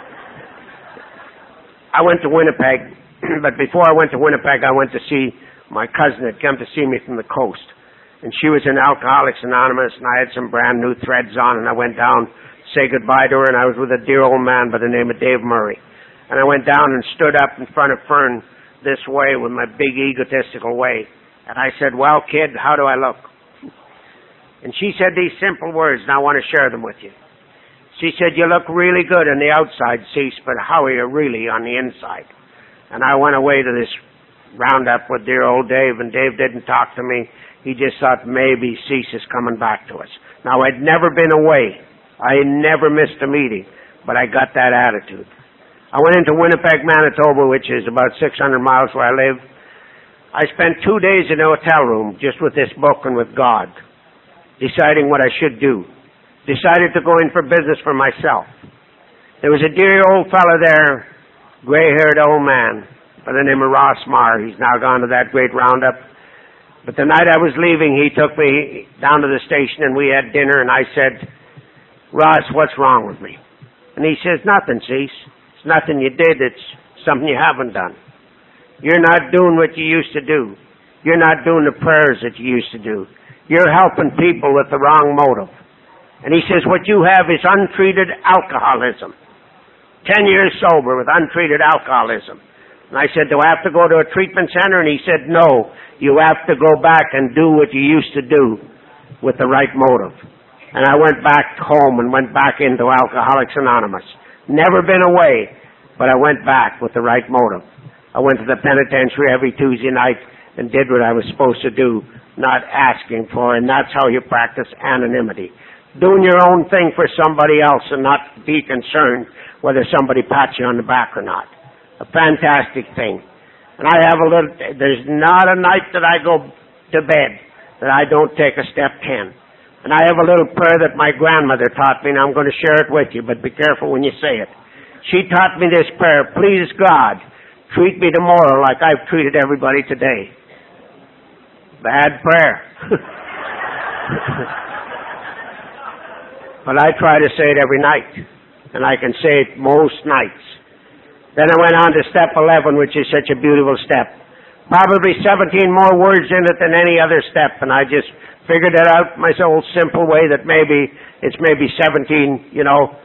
I went to Winnipeg, but before I went to Winnipeg, I went to see my cousin had come to see me from the coast. And she was in Alcoholics Anonymous, and I had some brand new threads on, and I went down to say goodbye to her, and I was with a dear old man by the name of Dave Murray. And I went down and stood up in front of Fern this way with my big egotistical way. And I said, well, kid, how do I look? And she said these simple words, and I want to share them with you. She said, you look really good on the outside, Cease, but how are you really on the inside? And I went away to this roundup with dear old Dave, and Dave didn't talk to me. He just thought maybe Cease is coming back to us. Now, I'd never been away. I had never missed a meeting, but I got that attitude. I went into Winnipeg, Manitoba, which is about six hundred miles where I live. I spent two days in a hotel room just with this book and with God, deciding what I should do. Decided to go in for business for myself. There was a dear old fellow there, gray-haired old man, by the name of Ross Marr. He's now gone to that great roundup. But the night I was leaving, he took me down to the station and we had dinner, and I said, Ross, what's wrong with me? And he says, nothing, Cease. It's nothing you did. It's something you haven't done. You're not doing what you used to do. You're not doing the prayers that you used to do. You're helping people with the wrong motive. And he says, what you have is untreated alcoholism. Ten years sober with untreated alcoholism. And I said, do I have to go to a treatment center? And he said, no, you have to go back and do what you used to do with the right motive. And I went back home and went back into Alcoholics Anonymous. Never been away, but I went back with the right motive. I went to the penitentiary every Tuesday night and did what I was supposed to do, not asking for, and that's how you practice anonymity. Doing your own thing for somebody else and not be concerned whether somebody pats you on the back or not. A fantastic thing. And I have a little, there's not a night that I go to bed that I don't take a step ten. And I have a little prayer that my grandmother taught me, and I'm going to share it with you, but be careful when you say it. She taught me this prayer, please God, treat me tomorrow like I've treated everybody today. Bad prayer. But I try to say it every night, and I can say it most nights. Then I went on to step eleven, which is such a beautiful step. Probably seventeen more words in it than any other step, and I just figured it out my old simple way that maybe it's maybe seventeen, you know,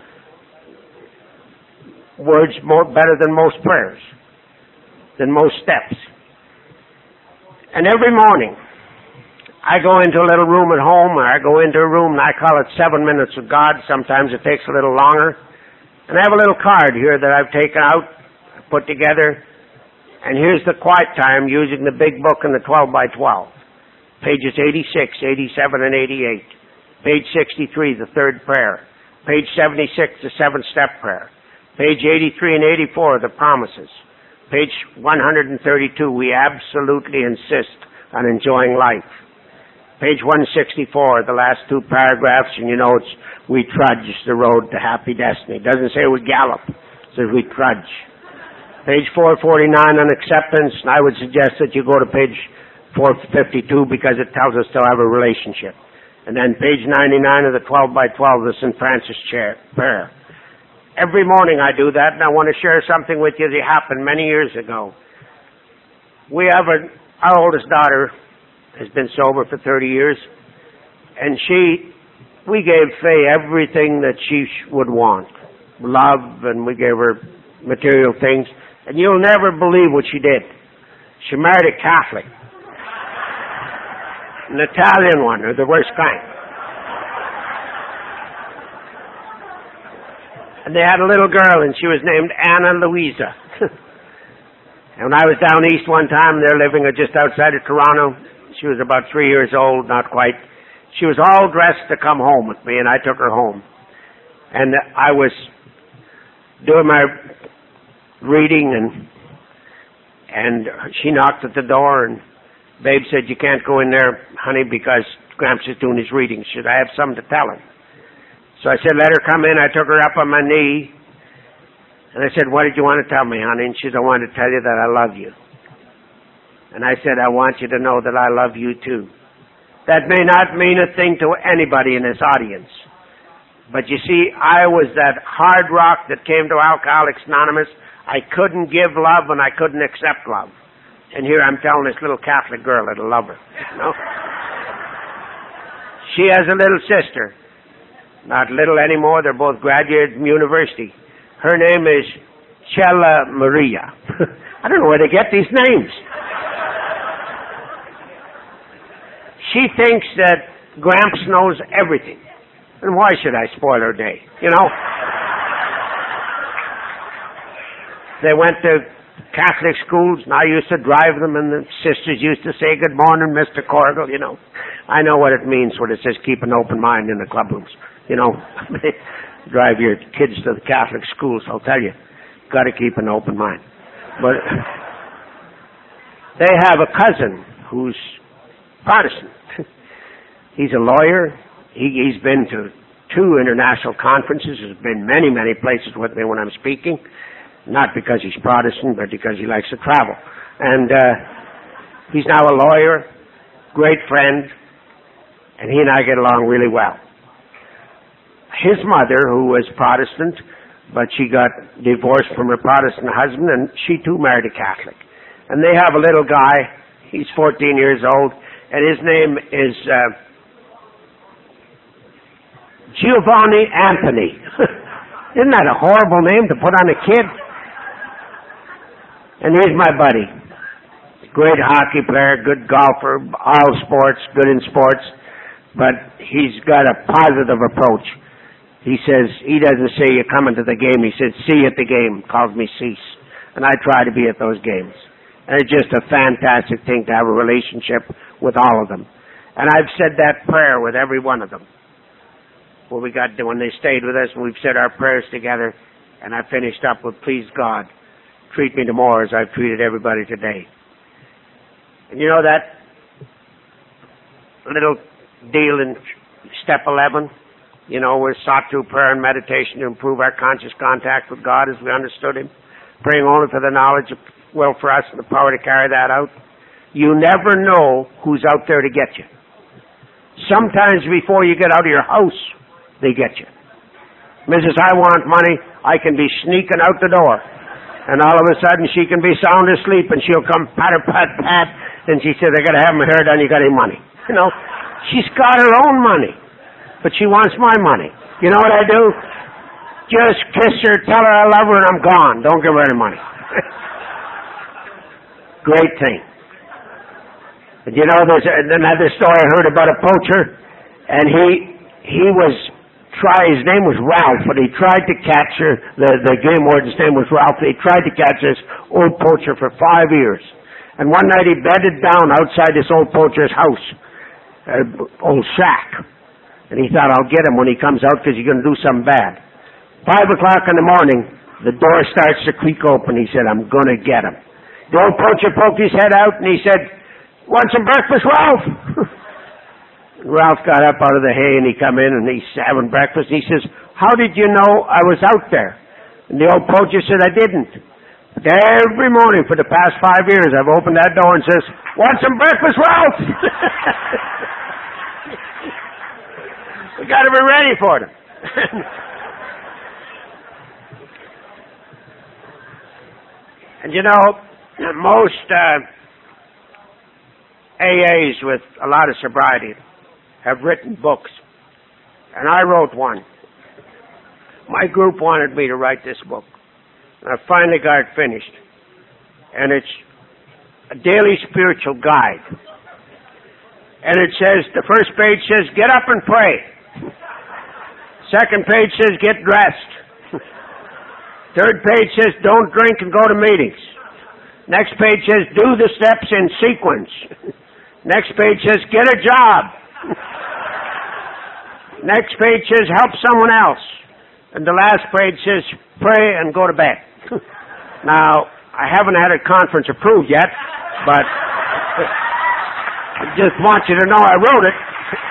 words more better than most prayers, than most steps. And every morning, I go into a little room at home, or I go into a room, and I call it seven minutes with God. Sometimes it takes a little longer. And I have a little card here that I've taken out, put together, and here's the quiet time using the big book and the twelve by twelve. Pages eighty-six, eighty-seven, and eighty-eight. Page sixty-three, the third prayer. Page seventy-six, the seven-step prayer. Page eighty-three and eighty-four, the promises. Page one hundred thirty-two, we absolutely insist on enjoying life. Page one sixty-four, the last two paragraphs, and you know it's we trudge the road to happy destiny. It doesn't say we gallop, it says we trudge. Page four forty-nine on acceptance, and I would suggest that you go to page four fifty-two because it tells us to have a relationship. And then page ninety-nine of the twelve by twelve, the Saint Francis chair, prayer. Every morning I do that, and I want to share something with you that happened many years ago. We have a, our oldest daughter has been sober for thirty years, and she, we gave Faye everything that she would want. Love, and we gave her material things. And you'll never believe what she did. She married a Catholic. An Italian one, or the worst kind. And they had a little girl, and she was named Anna Louisa. And when I was down east one time, they're living just outside of Toronto. She was about three years old, not quite. She was all dressed to come home with me, and I took her home. And I was doing my reading, and and she knocked at the door, and Babe said, you can't go in there, honey, because Gramps is doing his reading. Should I have something to tell him? So I said, let her come in. I took her up on my knee, and I said, what did you want to tell me, honey? And she said, I wanted to tell you that I love you. And I said, I want you to know that I love you too. That may not mean a thing to anybody in this audience. But you see, I was that hard rock that came to Alcoholics Anonymous. I couldn't give love and I couldn't accept love. And here I'm telling this little Catholic girl that'll love her. You know? She has a little sister. Not little anymore. They're both graduates from university. Her name is Chella Maria. I don't know where they get these names. She thinks that Gramps knows everything. And why should I spoil her day? You know? They went to Catholic schools, and I used to drive them, and the sisters used to say, "Good morning, Mister Corrigal," you know. I know what it means when it says keep an open mind in the clubrooms. You know, drive your kids to the Catholic schools, I'll tell you. Got to keep an open mind. But they have a cousin who's Protestant. He's a lawyer. He, he's been to two international conferences. He's been many, many places with me when I'm speaking. Not because he's Protestant, but because he likes to travel. And uh, he's now a lawyer, great friend, and he and I get along really well. His mother, who was Protestant, but she got divorced from her Protestant husband, and she too married a Catholic. And they have a little guy. He's fourteen years old, and his name is uh, Giovanni Anthony. Isn't that a horrible name to put on a kid? And he's my buddy. Great hockey player, good golfer, all sports, good in sports, but he's got a positive approach. He says, he doesn't say you're coming to the game, he says, see you at the game, calls me Cease. And I try to be at those games. And it's just a fantastic thing to have a relationship with all of them. And I've said that prayer with every one of them. When we got, when they stayed with us, and we've said our prayers together, and I finished up with, please God, treat me tomorrow as I've treated everybody today. And you know that little deal in step eleven? You know, we're sought through prayer and meditation to improve our conscious contact with God as we understood Him, praying only for the knowledge of will for us and the power to carry that out. You never know who's out there to get you. Sometimes before you get out of your house, they get you. Missus I want money, I can be sneaking out the door. And all of a sudden she can be sound asleep and she'll come patter, pat, pat, and she said, I gotta have my hair done, you got any money? You know, she's got her own money, but she wants my money. You know what I do? Just kiss her, tell her I love her, and I'm gone. Don't give her any money. Great thing. And you know, there's another story I heard about a poacher, and he, he was, try, his name was Ralph, but he tried to capture, the, the game warden's name was Ralph, he tried to catch this old poacher for five years. And one night he bedded down outside this old poacher's house, uh, old shack. And he thought, I'll get him when he comes out because he's going to do something bad. Five o'clock in the morning, the door starts to creak open. He said, I'm going to get him. The old poacher poked his head out and he said, want some breakfast, Ralph? Ralph got up out of the hay and he come in and he's having breakfast. He says, how did you know I was out there? And the old poacher said, I didn't. But every morning for the past five years I've opened that door and says, want some breakfast, Ralph? We got to be ready for them. And you know, most uh, A As with a lot of sobriety have written books. And I wrote one. My group wanted me to write this book. And I finally got it finished. And it's a daily spiritual guide. And it says, the first page says, get up and pray. Second page says, get dressed. Third page says, don't drink and go to meetings. Next page says, do the steps in sequence. Next page says, get a job. Next page says, help someone else. And the last page says, pray and go to bed. Now, I haven't had a conference approved yet, but I just want you to know I wrote it.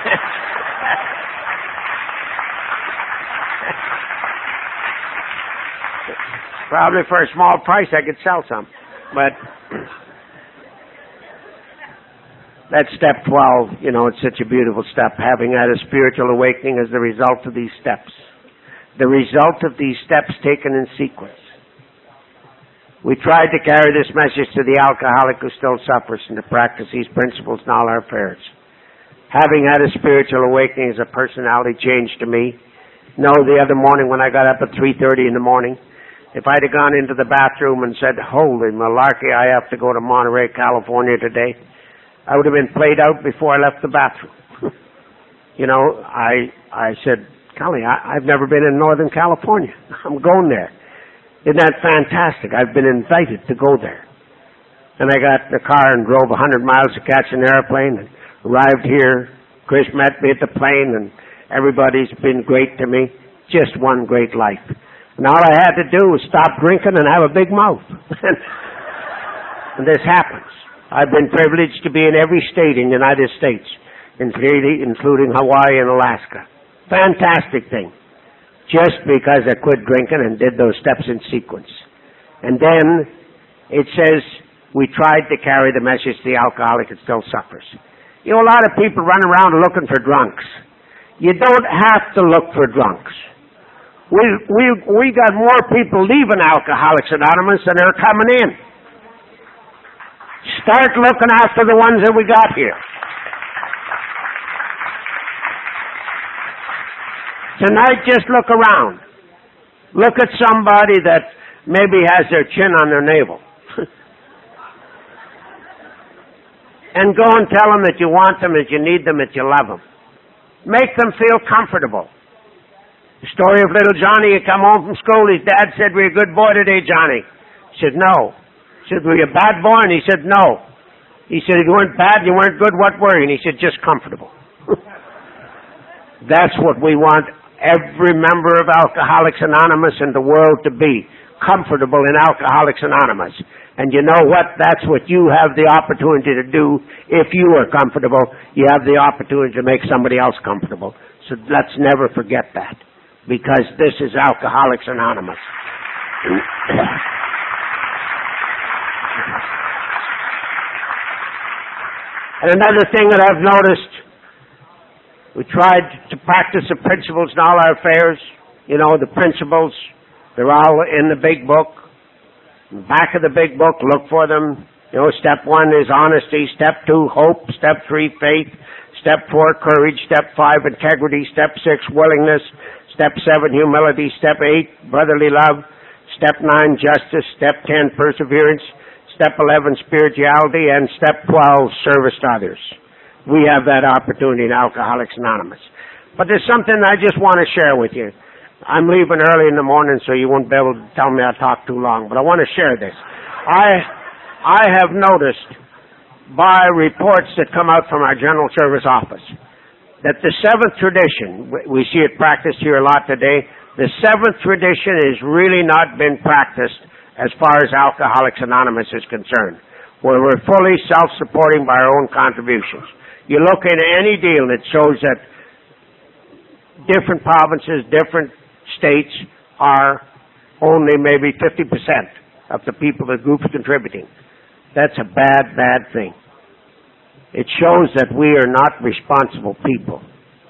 Probably for a small price I could sell some. But That's step twelve. You know, it's such a beautiful step. Having had a spiritual awakening as the result of these steps. The result of these steps taken in sequence. We tried to carry this message to the alcoholic who still suffers and to practice these principles in all our affairs. Having had a spiritual awakening is a personality change to me. No, the other morning when I got up at three thirty in the morning, if I'd have gone into the bathroom and said, holy malarkey, I have to go to Monterey, California today, I would have been played out before I left the bathroom. You know, I I said, golly, I, I've never been in Northern California. I'm going there. Isn't that fantastic? I've been invited to go there. And I got in the car and drove one hundred miles to catch an airplane and arrived here. Chris met me at the plane, and everybody's been great to me. Just one great life. And all I had to do was stop drinking and have a big mouth. And this happens. I've been privileged to be in every state in the United States, including Hawaii and Alaska. Fantastic thing. Just because I quit drinking and did those steps in sequence. And then it says we tried to carry the message to the alcoholic that still suffers. You know, a lot of people run around looking for drunks. You don't have to look for drunks. We we we got more people leaving Alcoholics Anonymous than are coming in. Start looking after the ones that we got here. Tonight, just look around. Look at somebody that maybe has their chin on their navel. And go and tell them that you want them, that you need them, that you love them. Make them feel comfortable. The story of little Johnny, he come home from school, his dad said, were you a good boy today, Johnny? He said, no. He said, were you a bad boy? And he said, no. He said, if you weren't bad, you weren't good, what were you? And he said, just comfortable. That's what we want every member of Alcoholics Anonymous in the world to be. Comfortable in Alcoholics Anonymous. And you know what? That's what you have the opportunity to do. If you are comfortable, you have the opportunity to make somebody else comfortable. So let's never forget that. Because this is Alcoholics Anonymous. And another thing that I've noticed, we tried to practice the principles in all our affairs. You know, the principles, they're all in the big book. In the back of the big book, look for them. You know, step one is honesty. Step two, hope. Step three, faith. Step four, courage. Step five, integrity. Step six, willingness. Step seven, humility. Step eight, brotherly love. Step nine, justice. Step ten, perseverance. Step eleven, spirituality. And step twelve, service to others. We have that opportunity in Alcoholics Anonymous. But there's something I just want to share with you. I'm leaving early in the morning, so you won't be able to tell me I talk too long, but I want to share this. I I have noticed by reports that come out from our General Service Office that the seventh tradition, we see it practiced here a lot today, the seventh tradition has really not been practiced as far as Alcoholics Anonymous is concerned, where we're fully self-supporting by our own contributions. You look into any deal that shows that different provinces, different states are only maybe fifty percent of the people the group's contributing. That's a bad, bad thing. It shows that we are not responsible people.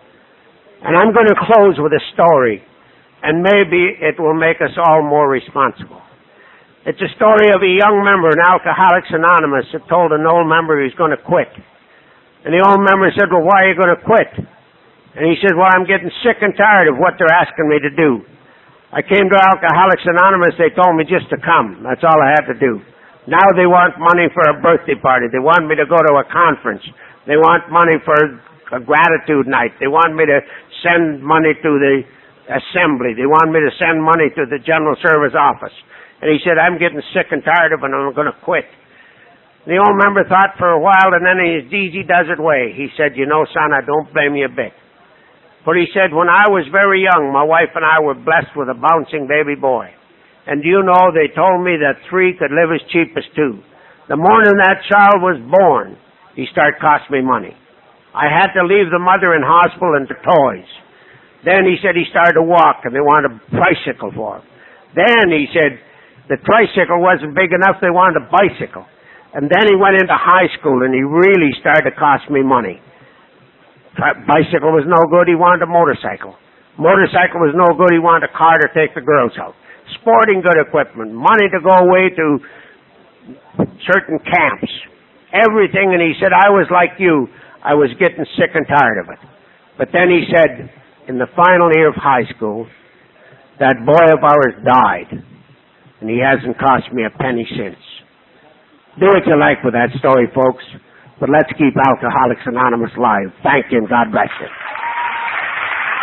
And I'm going to close with a story, and maybe it will make us all more responsible. It's a story of a young member in Alcoholics Anonymous that told an old member he's going to quit. And the old member said, well, why are you going to quit? And he said, well, I'm getting sick and tired of what they're asking me to do. I came to Alcoholics Anonymous, they told me just to come. That's all I had to do. Now they want money for a birthday party. They want me to go to a conference. They want money for a gratitude night. They want me to send money to the assembly. They want me to send money to the General Service Office. And he said, I'm getting sick and tired of it and I'm going to quit. The old member thought for a while, and then in his easy does it way, he said, you know, son, I don't blame you a bit. For he said, when I was very young, my wife and I were blessed with a bouncing baby boy. And do you know, they told me that three could live as cheap as two. The morning that child was born, he started costing me money. I had to leave the mother in hospital and the toys. Then he said he started to walk, and they wanted a tricycle for him. Then he said the tricycle wasn't big enough, they wanted a bicycle. And then he went into high school, and he really started to cost me money. Bicycle was no good, he wanted a motorcycle. Motorcycle was no good, he wanted a car to take the girls out. Sporting good equipment, money to go away to certain camps, everything. And he said, I was like you, I was getting sick and tired of it. But then he said, in the final year of high school, that boy of ours died, and he hasn't cost me a penny since. Do what you like with that story, folks, but let's keep Alcoholics Anonymous live. Thank you, and God bless you.